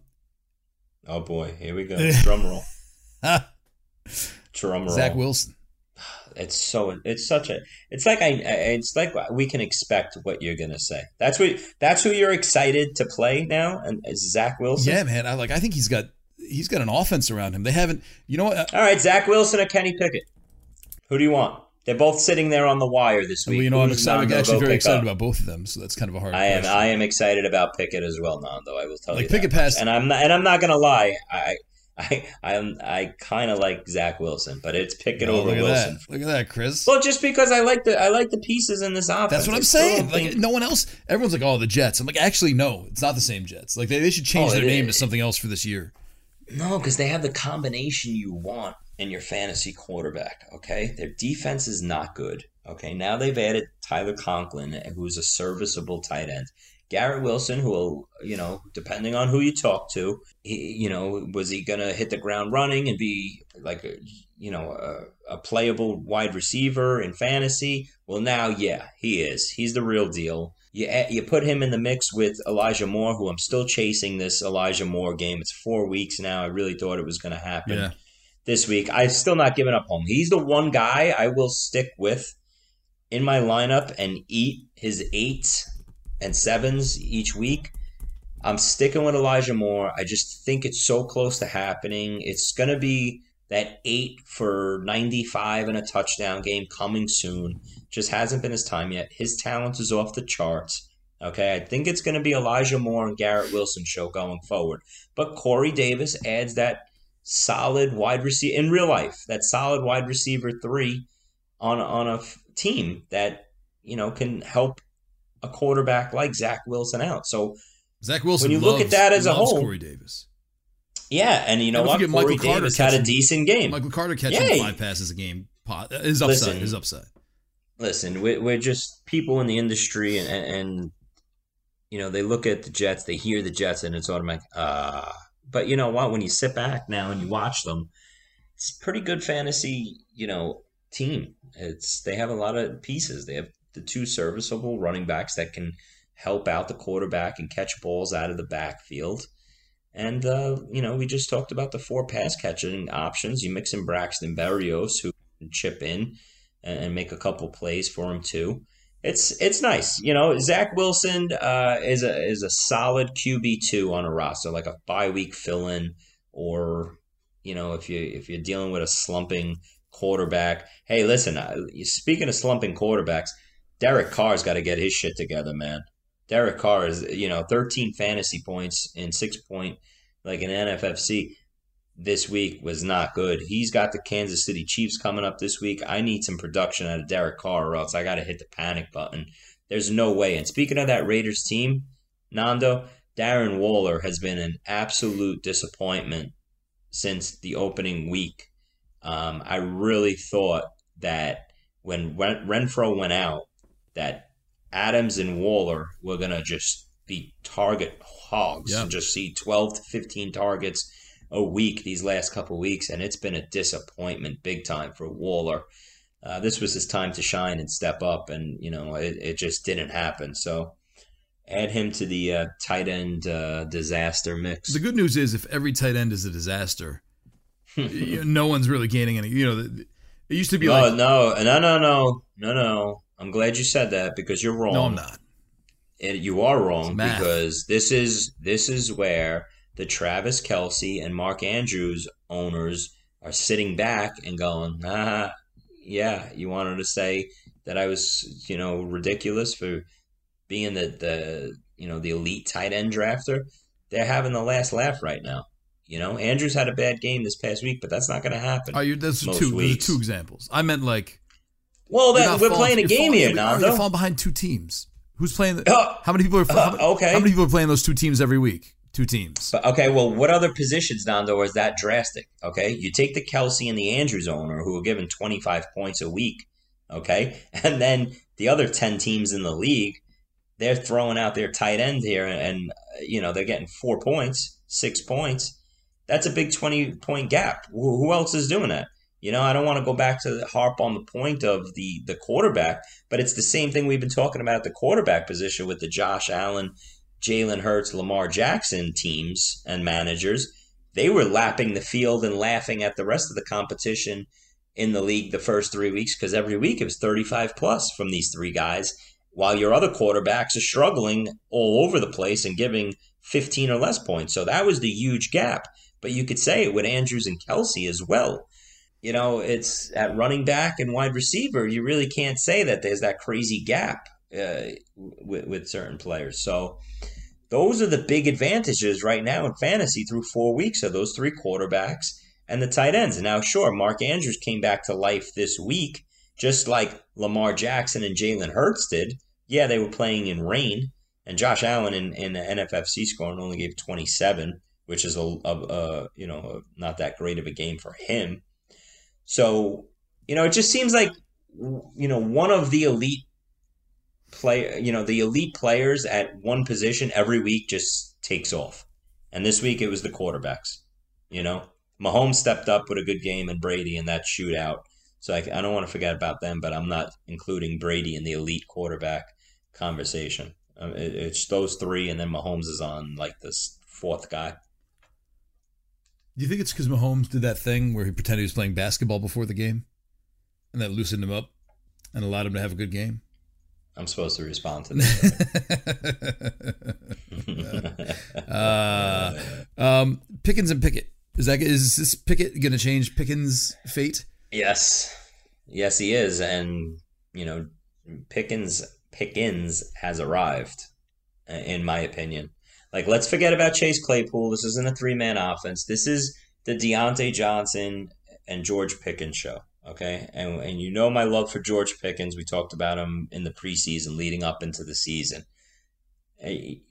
Oh, boy. Here we go. Drum roll. Drum roll. Zach Wilson. It's like we can expect what you're gonna say. That's who you're excited to play now, and is Zach Wilson. Yeah, man. I think he's got an offense around him. They haven't. You know what? All right, Zach Wilson or Kenny Pickett. Who do you want? They're both sitting there on the wire this week. Well, I'm actually very excited about both of them, so that's kind of a hard question. I am excited about Pickett as well, Nando. I will tell you. Pickett passed, and I'm not gonna lie. I kind of like Zach Wilson, but it's Pickett over Wilson. Look at that, Chris. Well, just because I like the pieces in this offense. That's what I'm saying. Like no one else. Everyone's like, "Oh, the Jets." I'm like, actually, no, it's not the same Jets. Like they should change their name to something else for this year. No, because they have the combination you want in your fantasy quarterback. Okay, their defense is not good. Okay, now they've added Tyler Conklin, who's a serviceable tight end. Garrett Wilson, who will, depending on who you talk to, was he going to hit the ground running and be like, a playable wide receiver in fantasy? Well, now, yeah, he is. He's the real deal. You put him in the mix with Elijah Moore, who I'm still chasing this Elijah Moore game. It's 4 weeks now. I really thought it was going to happen this week. I'm still not giving up on him. He's the one guy I will stick with in my lineup and eat his 8s and 7s each week. I'm sticking with Elijah Moore. I just think it's so close to happening. It's going to be that 8 for 95 and a touchdown game coming soon. Just hasn't been his time yet. His talent is off the charts. Okay, I think it's going to be Elijah Moore and Garrett Wilson show going forward. But Corey Davis adds that solid wide receiver in real life, that solid wide receiver 3 on a team that, can help a quarterback like Zach Wilson out. So Zach Wilson, when you look at that as a whole, Corey Davis. Yeah, and you know what? Corey Davis had a decent game. Michael Carter catching 5 passes a game is upside. Listen, we're just people in the industry, and you know, they look at the Jets, they hear the Jets, and it's automatic. But you know what? When you sit back now and you watch them, it's a pretty good fantasy, you know, team. They have a lot of pieces. They have the 2 serviceable running backs that can help out the quarterback and catch balls out of the backfield. And, you know, we just talked about the 4 pass catching options. You mix in Braxton Berrios, who can chip in and make a couple plays for him too. It's nice. You know, Zach Wilson is a solid QB2 on a roster, like a bye-week fill-in, or, you know, if you're dealing with a slumping quarterback. Hey, listen, speaking of slumping quarterbacks, Derek Carr's got to get his shit together, man. Derek Carr is, you know, 13 fantasy points in 6-point, like an NFFC this week was not good. He's got the Kansas City Chiefs coming up this week. I need some production out of Derek Carr, or else I got to hit the panic button. There's no way. And speaking of that Raiders team, Nando, Darren Waller has been an absolute disappointment since the opening week. I really thought that when Renfro went out, that Adams and Waller were going to just be target hogs and just see 12 to 15 targets a week these last couple of weeks, and it's been a disappointment big time for Waller. This was his time to shine and step up, and you know it just didn't happen. So add him to the tight end disaster mix. The good news is if every tight end is a disaster, no one's really gaining any. You know, it used to be No. I'm glad you said that because you're wrong. No, I'm not. You are wrong because this is where the Travis Kelce and Mark Andrews owners are sitting back and going, yeah, you wanted to say that I was, you know, ridiculous for being the elite tight end drafter. They're having the last laugh right now. You know, Andrews had a bad game this past week, but that's not going to happen. That's two examples. I meant like. Well, we're playing a game here now. You're falling behind 2 teams. Who's playing? How many people are? How many people are playing those 2 teams every week? 2 teams. But, okay, well, what other positions, Nando, is that drastic? Okay, you take the Kelce and the Andrews owner, who are given 25 points a week. Okay, and then the other 10 teams in the league, they're throwing out their tight end here, and you know they're getting 4 points, 6 points. That's a big 20-point gap. Who else is doing that? You know, I don't want to go back to harp on the point of the quarterback, but it's the same thing we've been talking about at the quarterback position with the Josh Allen, Jalen Hurts, Lamar Jackson teams and managers. They were lapping the field and laughing at the rest of the competition in the league the first 3 weeks because every week it was 35 plus from these 3 guys, while your other quarterbacks are struggling all over the place and giving 15 or less points. So that was the huge gap. But you could say it with Andrews and Kelce as well. You know, it's at running back and wide receiver, you really can't say that there's that crazy gap with certain players. So those are the big advantages right now in fantasy through 4 weeks of those 3 quarterbacks and the tight ends. And now, sure, Mark Andrews came back to life this week, just like Lamar Jackson and Jalen Hurts did. Yeah, they were playing in rain, and Josh Allen in the NFFC scoring only gave 27, which is not that great of a game for him. So, you know, it just seems like, you know, one of the elite players at one position every week just takes off. And this week it was the quarterbacks. You know, Mahomes stepped up with a good game and Brady in that shootout. So I don't want to forget about them, but I'm not including Brady in the elite quarterback conversation. It's those 3, and then Mahomes is on like this 4th guy. Do you think it's because Mahomes did that thing where he pretended he was playing basketball before the game, and that loosened him up and allowed him to have a good game? I'm supposed to respond to that. Pickens and Pickett. Is this Pickett going to change Pickens' fate? Yes, he is, and you know, Pickens has arrived, in my opinion. Like, let's forget about Chase Claypool. This isn't a 3-man offense. This is the Deontay Johnson and George Pickens show, okay? And you know my love for George Pickens. We talked about him in the preseason leading up into the season.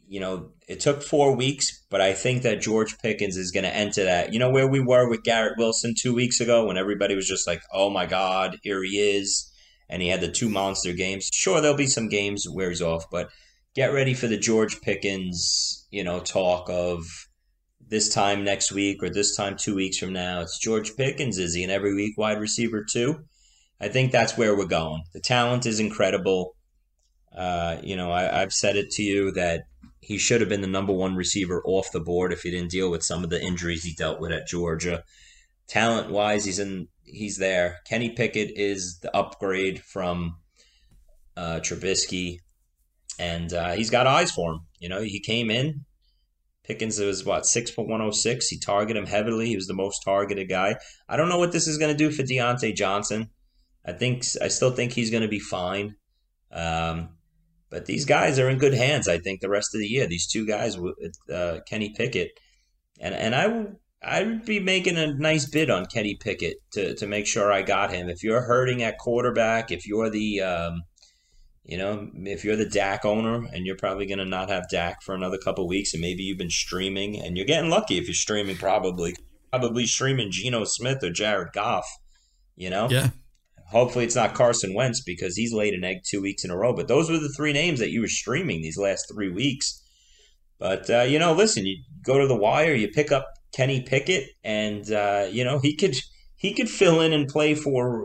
it took 4 weeks, but I think that George Pickens is going to enter that. You know where we were with Garrett Wilson 2 weeks ago when everybody was just like, oh my God, here he is. And he had the 2 monster games. Sure, there'll be some games where he's off, but get ready for the George Pickens, talk of this time next week or this time 2 weeks from now. It's George Pickens. Is he an every week wide receiver too? I think that's where we're going. The talent is incredible. I've said it to you that he should have been the number 1 receiver off the board if he didn't deal with some of the injuries he dealt with at Georgia. Talent-wise, he's there. Kenny Pickett is the upgrade from Trubisky, and he's got eyes for him. He came in. Pickens was, 6 for 106. He targeted him heavily. He was the most targeted guy. I don't know what this is going to do for Deontay Johnson. I still think he's going to be fine. But these guys are in good hands, I think, the rest of the year. These 2 guys, Kenny Pickett. And I would be making a nice bid on Kenny Pickett to make sure I got him. If you're hurting at quarterback, if you're the if you're the Dak owner and you're probably going to not have Dak for another couple of weeks, and maybe you've been streaming, and you're getting lucky if you're streaming probably streaming Geno Smith or Jared Goff, Yeah. Hopefully it's not Carson Wentz because he's laid an egg 2 weeks in a row. But those were the 3 names that you were streaming these last 3 weeks. But, listen, you go to the wire, you pick up Kenny Pickett, and, he could fill in and play for,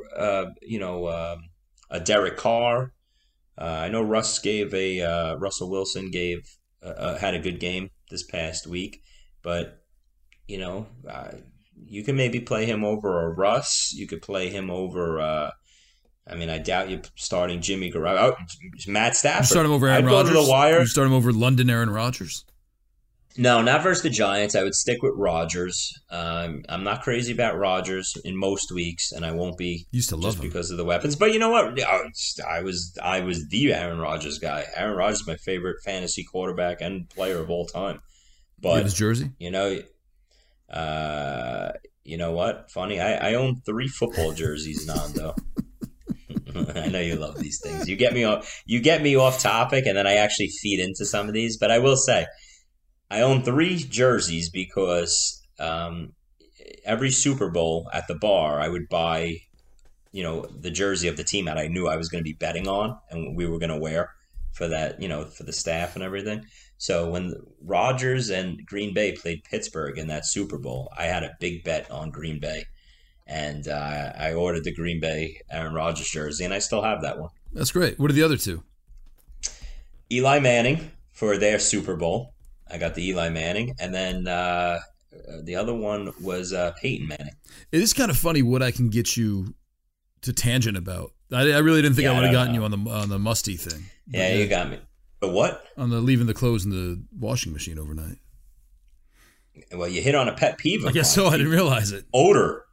a Derek Carr. I know Russell Wilson had a good game this past week. But, you can maybe play him over a Russ. You could play him over. I doubt you're starting Jimmy Garoppolo. Matt Stafford. You start him over Aaron Rodgers. Go to the wire. You start him over London Aaron Rodgers. No, not versus the Giants. I would stick with Rodgers. I'm not crazy about Rodgers in most weeks, and I won't be. Used to love him because of the weapons. But you know what? I was the Aaron Rodgers guy. Aaron Rodgers is my favorite fantasy quarterback and player of all time. But you have his jersey. You know what? Funny, I own 3 football jerseys, Nando. I know you love these things. You get me off topic, and then I actually feed into some of these. But I will say, I own 3 jerseys because every Super Bowl at the bar, I would buy, the jersey of the team that I knew I was going to be betting on, and we were going to wear for that, for the staff and everything. So when Rodgers and Green Bay played Pittsburgh in that Super Bowl, I had a big bet on Green Bay. And I ordered the Green Bay Aaron Rodgers jersey, and I still have that one. That's great. What are the other 2? Eli Manning for their Super Bowl. I got the Eli Manning. And then the other one was Peyton Manning. It is kind of funny what I can get you to tangent about. I really didn't think I would have gotten you on the musty thing. Yeah, you got me. But what? On the leaving the clothes in the washing machine overnight. Well, you hit on a pet peeve of I guess so. I didn't realize it. Odor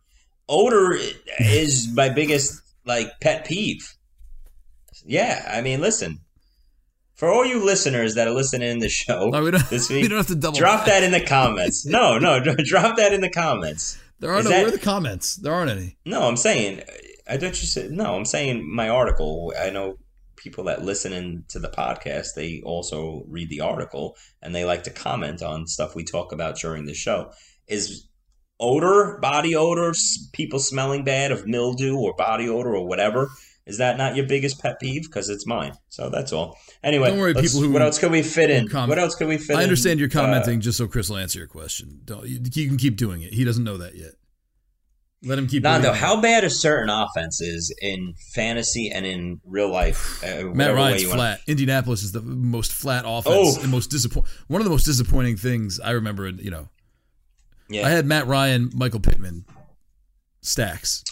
is my biggest pet peeve. Yeah, listen. For all you listeners that are listening to the show this week, we don't have to double drop that in the comments. No, drop that in the comments. Where are the comments? There aren't any. No, I'm saying. I thought you said no. I'm saying my article. I know people that listen in to the podcast, they also read the article and they like to comment on stuff we talk about during the show. Is odor, body odor, people smelling bad of mildew or body odor or whatever, is that not your biggest pet peeve? Because it's mine. So that's all. Anyway, don't worry, what else can we fit in? What else can we fit in? I understand you're commenting just so Chris will answer your question. You can keep doing it. He doesn't know that yet. Let him keep Nando, how bad a certain offense is in fantasy and in real life. Matt Ryan's flat. Indianapolis is the most flat offense and one of the most disappointing things I remember. I had Matt Ryan, Michael Pittman stacks.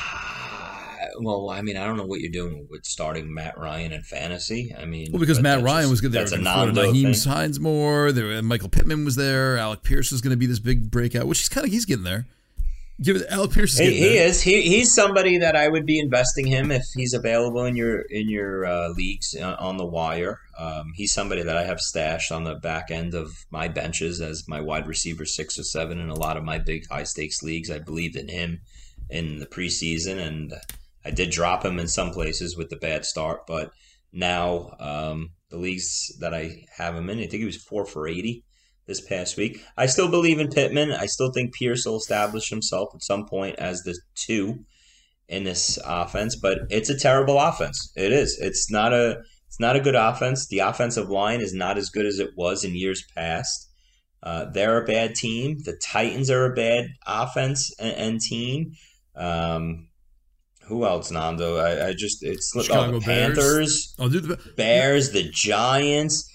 Well, I don't know what you're doing with starting Matt Ryan in fantasy. Because Matt Ryan was good there. That's a Nando Naheem thing. Hines more. Michael Pittman was there. Alec Pierce was going to be this big breakout, which he's getting there. Alec Pierce is getting there. He is. He's somebody that I would be investing him if he's available in your leagues on the wire. He's somebody that I have stashed on the back end of my benches as my wide receiver 6 or 7 in a lot of my big high stakes leagues. I believed in him in the preseason, and I did drop him in some places with the bad start, but now the leagues that I have him in. I think he was 4 for 80 this past week. I still believe in Pittman. I still think Pierce will establish himself at some point as the 2 in this offense, but it's a terrible offense. It is. It's not a good offense. The offensive line is not as good as it was in years past. They're a bad team. The Titans are a bad offense and team. Who else, Nando? It's Chicago the Panthers, Bears, the Giants.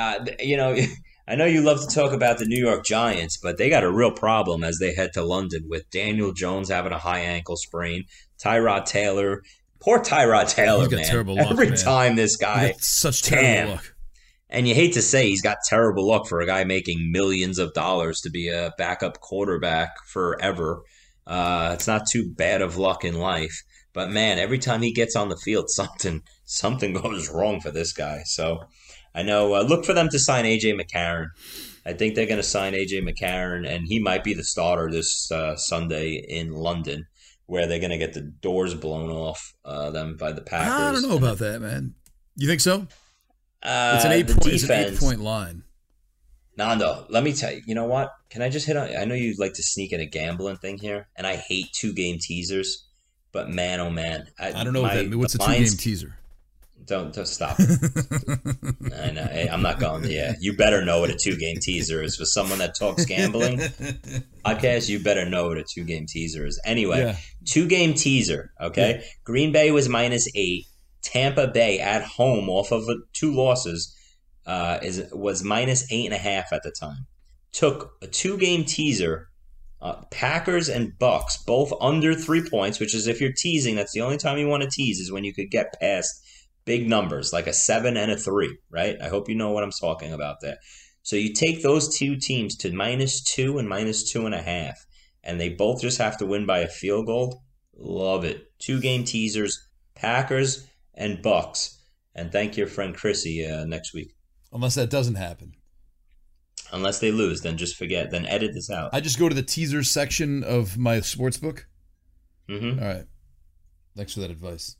I know you love to talk about the New York Giants, but they got a real problem as they head to London with Daniel Jones having a high ankle sprain, Tyrod Taylor. Poor Tyrod Taylor, he's got man. Terrible luck, Every man. time this guy, such terrible luck. And you hate to say he's got terrible luck for a guy making millions of dollars to be a backup quarterback forever. It's not too bad of luck in life. But, man, every time he gets on the field, something goes wrong for this guy. So I know look for them to sign A.J. McCarron. I think they're going to sign A.J. McCarron, and he might be the starter this Sunday in London, where they're going to get the doors blown off them by the Packers. I don't know about that, man. You think so? It's an 8-point line. Nando, let me tell you. You know what? Can I just hit on? I know you like to sneak in a gambling thing here, and I hate 2-game teasers. But man, oh man, I don't know what that means. What's a 2-game teaser? Don't stop it. I know. Hey, I'm not going. Yeah, you better know what a 2-game teaser is. For someone that talks gambling podcast, you better know what a 2-game teaser is. Anyway, 2-game teaser. Okay, yeah. Green Bay was -8. Tampa Bay at home off of 2 losses was -8.5 at the time. Took a 2-game teaser. Packers and Bucks both under 3 points, which is if you're teasing, that's the only time you want to tease is when you could get past big numbers like a 7 and a 3, right? I hope you know what I'm talking about there. So you take those 2 teams to -2 and -2.5, and they both just have to win by a field goal. Love it. 2-game teasers, Packers and Bucks, and thank your friend Chrissy next week. Unless that doesn't happen. Unless they lose, then just forget. Then edit this out. I just go to the teasers section of my sports book. Mm-hmm. All right. Thanks for that advice.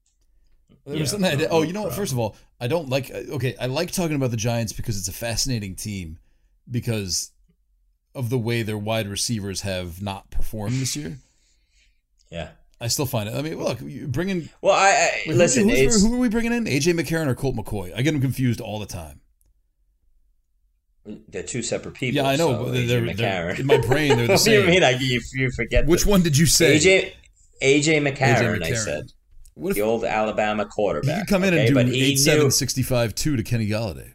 You know what? First of all, I don't like. Okay, I like talking about the Giants because it's a fascinating team because of the way their wide receivers have not performed this year. Yeah. I still find it. I mean, look, you bring in. Well, listen. Who are we bringing in? A.J. McCarron or Colt McCoy? I get them confused all the time. They're 2 separate people. Yeah, I know. So they're in my brain, they're the same. What do you mean? You forget. Which one did you say? A.J. McCarron, I said. What if, the old Alabama quarterback. He could come in and do an 8-7, 65-2 to Kenny Galladay.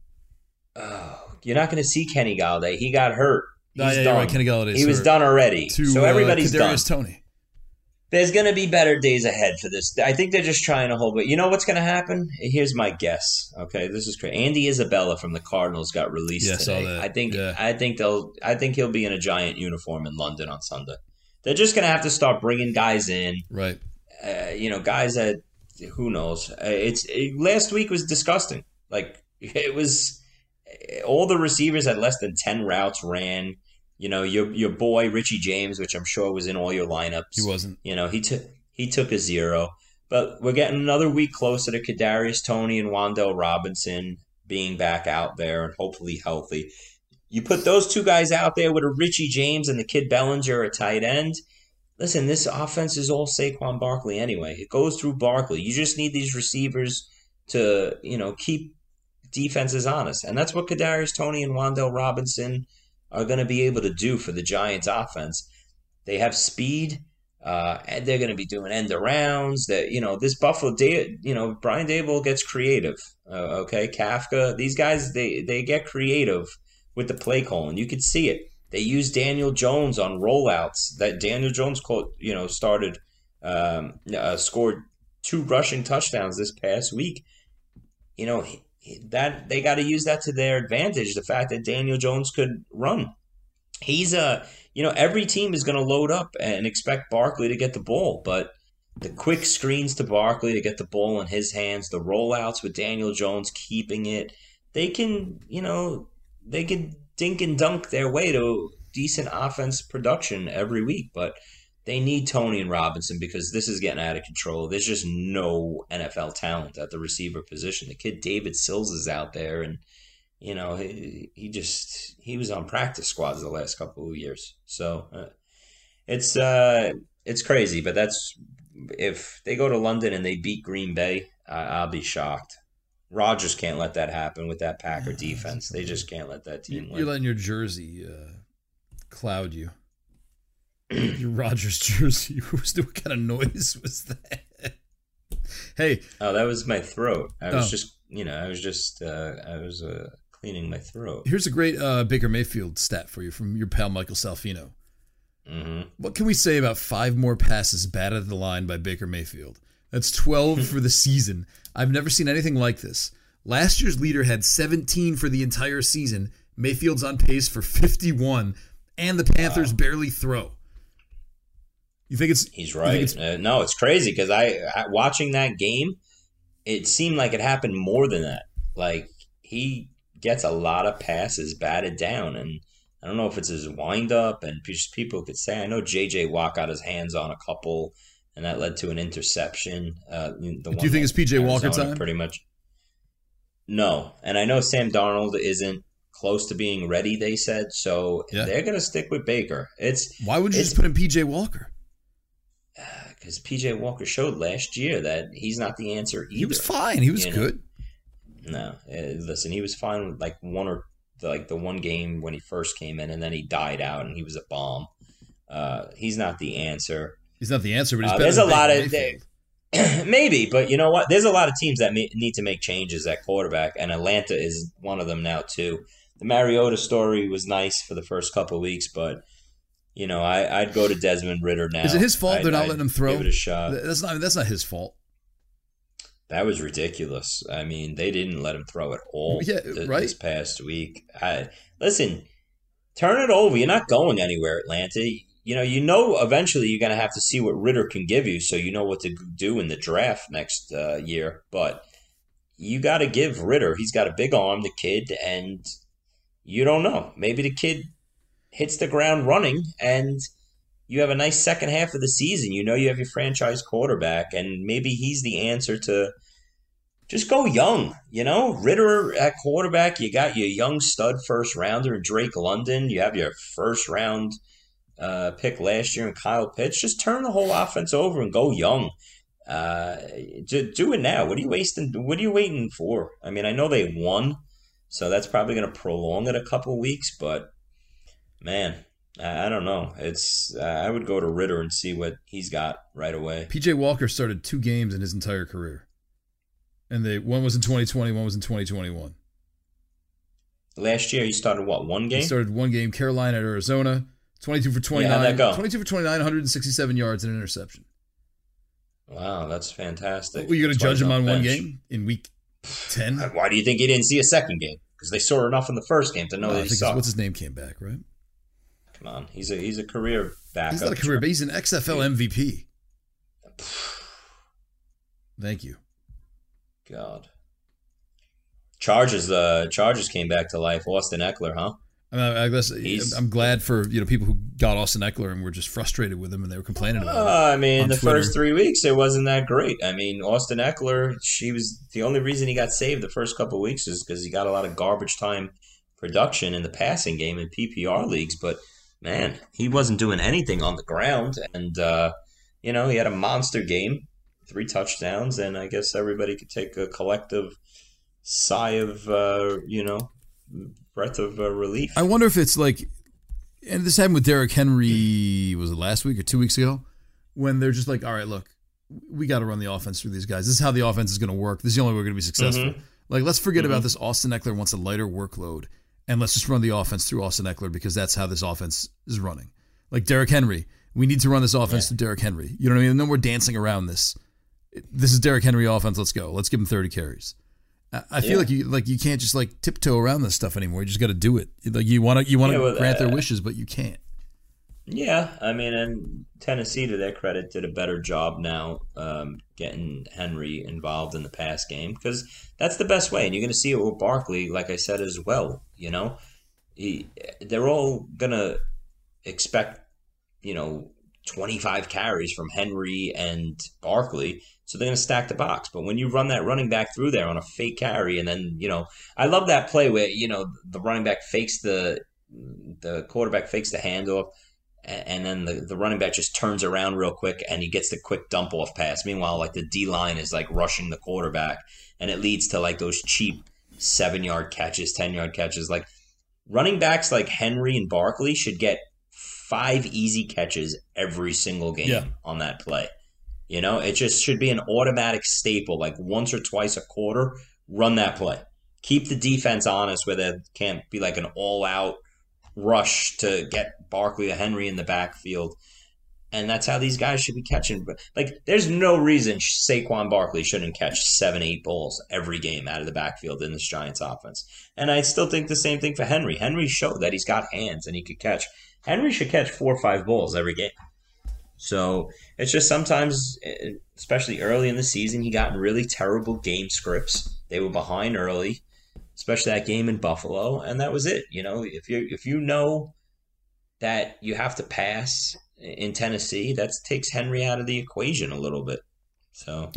Oh, you're not going to see Kenny Galladay. He got hurt. He's done. Right. Kenny Galladay. He was done already. So everybody's Kadarius done. Toney. There's going to be better days ahead for this. I think they're just trying to hold it. You know what's going to happen? Here's my guess. Okay, this is crazy. Andy Isabella from the Cardinals got released today. Saw that. I think he'll be in a Giant uniform in London on Sunday. They're just going to have to start bringing guys in. Right. Guys that who knows. Last week was disgusting. Like it was, all the receivers had less than 10 routes ran. You know, your boy Richie James, which I'm sure was in all your lineups. He wasn't. You know, he took a 0. But we're getting another week closer to Kadarius Toney and Wan'Dale Robinson being back out there and hopefully healthy. You put those 2 guys out there with a Richie James and the kid Bellinger at tight end. Listen, this offense is all Saquon Barkley anyway. It goes through Barkley. You just need these receivers to, keep defenses honest. And that's what Kadarius Toney and Wan'Dale Robinson are going to be able to do for the Giants offense. They have speed, and they're going to be doing end arounds. That this Buffalo, Brian Daboll gets creative. Okay, Kafka, these guys they get creative with the play calling. You could see it. They use Daniel Jones on rollouts. That Daniel Jones scored 2 rushing touchdowns this past week. That they got to use that to their advantage. The fact that Daniel Jones could run, he's every team is going to load up and expect Barkley to get the ball, but the quick screens to Barkley to get the ball in his hands, the rollouts with Daniel Jones keeping it, they can dink and dunk their way to decent offense production every week. But they need Tony and Robinson because this is getting out of control. There's just no NFL talent at the receiver position. The kid David Sills is out there, and he was on practice squads the last couple of years. So it's crazy, but that's if they go to London and they beat Green Bay, I'll be shocked. Rodgers can't let that happen with that Packer defense. They just can't let that team win. You're letting your jersey cloud you. Your Rodgers jersey. What kind of noise was that? Hey. Oh, that was my throat. I was cleaning my throat. Here's a great Baker Mayfield stat for you from your pal Michael Salfino. Mm-hmm. What can we say about 5 more passes batted at the line by Baker Mayfield? That's 12 for the season. I've never seen anything like this. Last year's leader had 17 for the entire season. Mayfield's on pace for 51, and the Panthers barely throw. You think it's... He's right. No, it's crazy because I watching that game, it seemed like it happened more than that. Like, he gets a lot of passes batted down, and I don't know if it's his wind-up, and just people could say, I know J.J. Watt got his hands on a couple, and that led to an interception. Do you think it's P.J. Walker time? Pretty much. No, and I know Sam Darnold isn't close to being ready, they said, so they're going to stick with Baker. Why would you just put in P.J. Walker? Because P.J. Walker showed last year that he's not the answer either. He was fine. He was good. No, listen, he was fine with like the one game when he first came in, and then he died out, and he was a bomb. He's not the answer. He's not the answer, but he's better there's than a lot Mayfield. of maybe, but you know what? There's a lot of teams that need to make changes at quarterback, and Atlanta is one of them now too. The Mariota story was nice for the first couple of weeks, but I'd go to Desmond Ridder now. Is it his fault they're not letting him throw? Give it a shot. That's not his fault. That was ridiculous. I mean, they didn't let him throw at all this past week. Listen, turn it over. You're not going anywhere, Atlanta. Eventually you're going to have to see what Ridder can give you so you know what to do in the draft next year. But you got to give Ridder. He's got a big arm, the kid, and you don't know. Maybe the kid hits the ground running and you have a nice second half of the season. You have your franchise quarterback, and maybe he's the answer to just go young. Ridder at quarterback, you got your young stud first rounder, Drake London. You have your first round pick last year in Kyle Pitts. Just turn the whole offense over and go young. Do it now. What are you waiting for? I mean, I know they won, so that's probably going to prolong it a couple weeks, but man, I don't know. I would go to Ridder and see what he's got right away. P.J. Walker started 2 games in his entire career. And one was in 2020, one was in 2021. Last year he started what, 1 game? He started 1 game, Carolina at Arizona, 22 for 29. Yeah, how'd that go? 22 for 29, 167 yards and an interception. Wow, that's fantastic. Well, you're going to judge him on 1 game in week 10? Why do you think he didn't see a second game? Because they saw enough in the first game to know that he sucked. What's his name came back, right? Come on, he's a career backup. He's not a career, but he's an XFL MVP. Thank you. God. Chargers came back to life. Austin Eckler, huh? I guess I'm glad for people who got Austin Eckler and were just frustrated with him and they were complaining about it. The first 3 weeks it wasn't that great. I mean, Austin Eckler, the only reason he got saved the first couple of weeks is because he got a lot of garbage time production in the passing game in PPR leagues, but man, he wasn't doing anything on the ground, and he had a monster game, 3 touchdowns, and I guess everybody could take a collective sigh of breath of relief. I wonder if it's like, and this happened with Derrick Henry, was it last week or 2 weeks ago, when they're just like, all right, look, we got to run the offense through these guys. This is how the offense is going to work. This is the only way we're going to be successful. Mm-hmm. Like, let's forget about this. Austin Eckler wants a lighter workload, and let's just run the offense through Austin Eckler because that's how this offense is running. Like Derrick Henry, we need to run this offense through Derrick Henry. You know what I mean? No more dancing around this. This is Derrick Henry offense. Let's go. Let's give him 30 carries. I feel like you can't just like tiptoe around this stuff anymore. You just got to do it. Like you want to grant their wishes, but you can't. Yeah, I mean, and Tennessee, to their credit, did a better job now getting Henry involved in the pass game because that's the best way. And you're going to see it with Barkley, like I said as well. They're all going to expect 25 carries from Henry and Barkley. So they're going to stack the box. But when you run that running back through there on a fake carry, and then, I love that play where, the running back fakes the quarterback fakes the handoff, and then the running back just turns around real quick and he gets the quick dump off pass. Meanwhile, like the D line is like rushing the quarterback, and it leads to like those cheap 7-yard catches, 10-yard catches. Like running backs like Henry and Barkley should get 5 easy catches every single game on that play. It just should be an automatic staple, like once or twice a quarter, run that play. Keep the defense honest where there can't be like an all-out rush to get Barkley or Henry in the backfield. And that's how these guys should be catching. Like, there's no reason Saquon Barkley shouldn't catch 7-8 balls every game out of the backfield in this Giants offense. And I still think the same thing for Henry. Henry showed that he's got hands and he could catch. Henry should catch 4 or 5 balls every game. So it's just sometimes, especially early in the season, he got in really terrible game scripts. They were behind early, especially that game in Buffalo, and that was it. If you know that you have to pass in Tennessee, that takes Henry out of the equation a little bit. So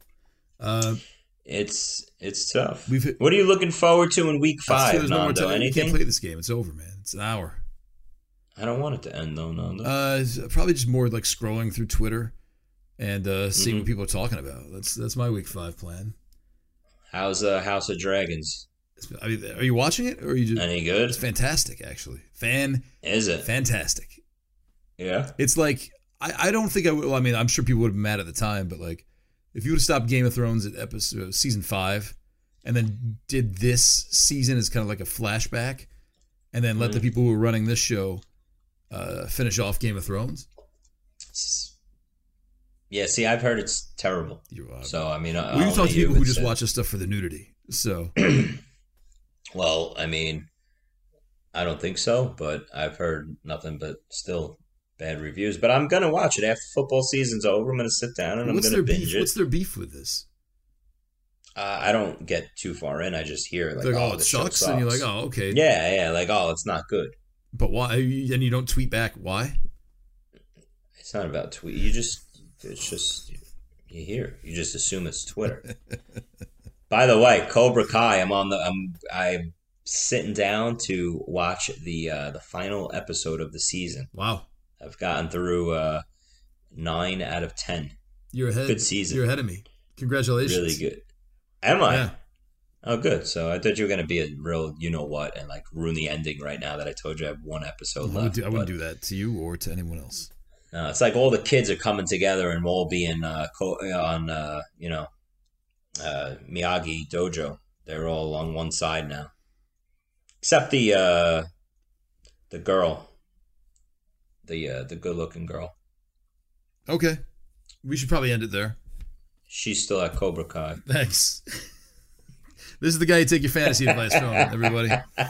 it's tough. What are you looking forward to in Week 5, Nando? Anything? You can't play this game. It's over, man. It's an hour. I don't want it to end, though, Nando. Probably just more like scrolling through Twitter and seeing what people are talking about. That's my Week 5 plan. How's House of Dragons? Are you watching it, or are you just any good? It's fantastic, actually. Is it fantastic? Yeah. It's like I don't think I would. Well, I mean, I'm sure people would have been mad at the time, but like if you would have stopped Game of Thrones at season 5, and then did this season as kind of like a flashback, and then let the people who were running this show finish off Game of Thrones. Yeah, see, I've heard it's terrible. So, I mean, you talk to people who just watch this stuff for the nudity. So, well, I mean, I don't think so, but I've heard nothing but still bad reviews. But I'm gonna watch it after football season's over. I'm gonna sit down and I'm gonna binge it. What's their beef with this? I don't get too far in. I just hear like, it sucks, and you're like, oh, okay, yeah, like, oh, it's not good. But why? And you don't tweet back. Why? It's not about tweet. You just assume it's Twitter. By the way, Cobra Kai. I'm sitting down to watch the final episode of the season. Wow. I've gotten through 9 out of 10. You're ahead. Good season. You're ahead of me. Congratulations. Really good. Am I? Yeah. Oh, good. So I thought you were going to be a real you-know-what and like ruin the ending right now that I told you I have 1 episode left. I wouldn't do that to you or to anyone else. No, it's like all the kids are coming together and we'll all be on Miyagi Dojo. They're all on one side now. Except the girl. The good-looking girl. Okay. We should probably end it there. She's still at Cobra Kai. Thanks. This is the guy you take your fantasy advice from, everybody.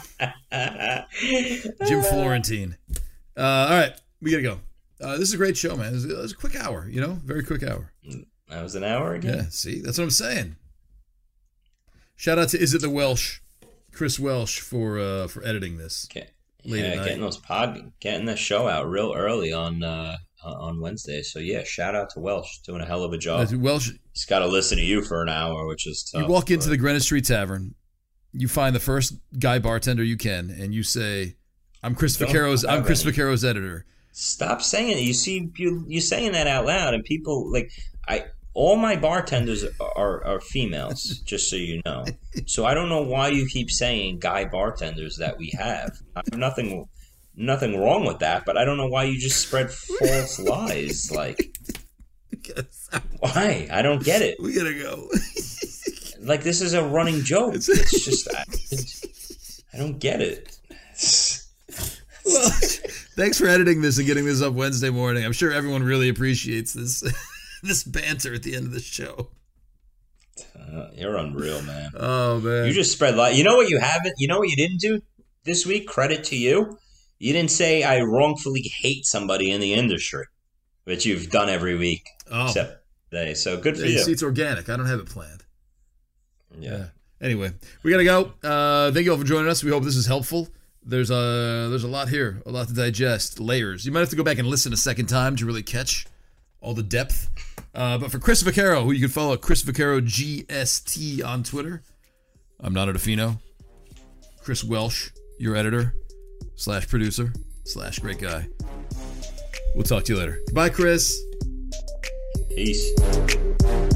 Jim Florentine. All right, we got to go. This is a great show, man. It was a quick hour, very quick hour. That was an hour again? Yeah, see? That's what I'm saying. Shout out to Is It the Welsh, Chris Welsh, for editing this. Getting the show out real early on Wednesday. So yeah, shout out to Welsh, doing a hell of a job. Welsh, he's got to listen to you for an hour, which is tough. You walk into the Greenwich Street Tavern, you find the first guy bartender you can, and you say, "I'm Chris Vaccaro's editor." Stop saying it. You see, you saying that out loud, and people all my bartenders are females, just so you know. So I don't know why you keep saying guy bartenders that we have. I have nothing wrong with that, but I don't know why you just spread false lies. Like, why? I don't get it. We gotta go. Like, this is a running joke. It's just I don't get it. Well, thanks for editing this and getting this up Wednesday morning. I'm sure everyone really appreciates this. This banter at the end of the show. You're unreal, man. Oh, man. You just spread light. You know what you haven't? You know what you didn't do this week? Credit to you. You didn't say I wrongfully hate somebody in the industry, which you've done every week. Oh. Except today. So good for you. See, it's organic. I don't have it planned. Yeah. Anyway, we got to go. Thank you all for joining us. We hope this is helpful. there's a lot here, a lot to digest, layers. You might have to go back and listen a second time to really catch all the depth. But for Chris Vaccaro, who you can follow at Chris Vaccaro GST on Twitter, I'm Nando DeFino. Chris Welsh, your editor / producer / great guy. We'll talk to you later. Goodbye, Chris. Peace.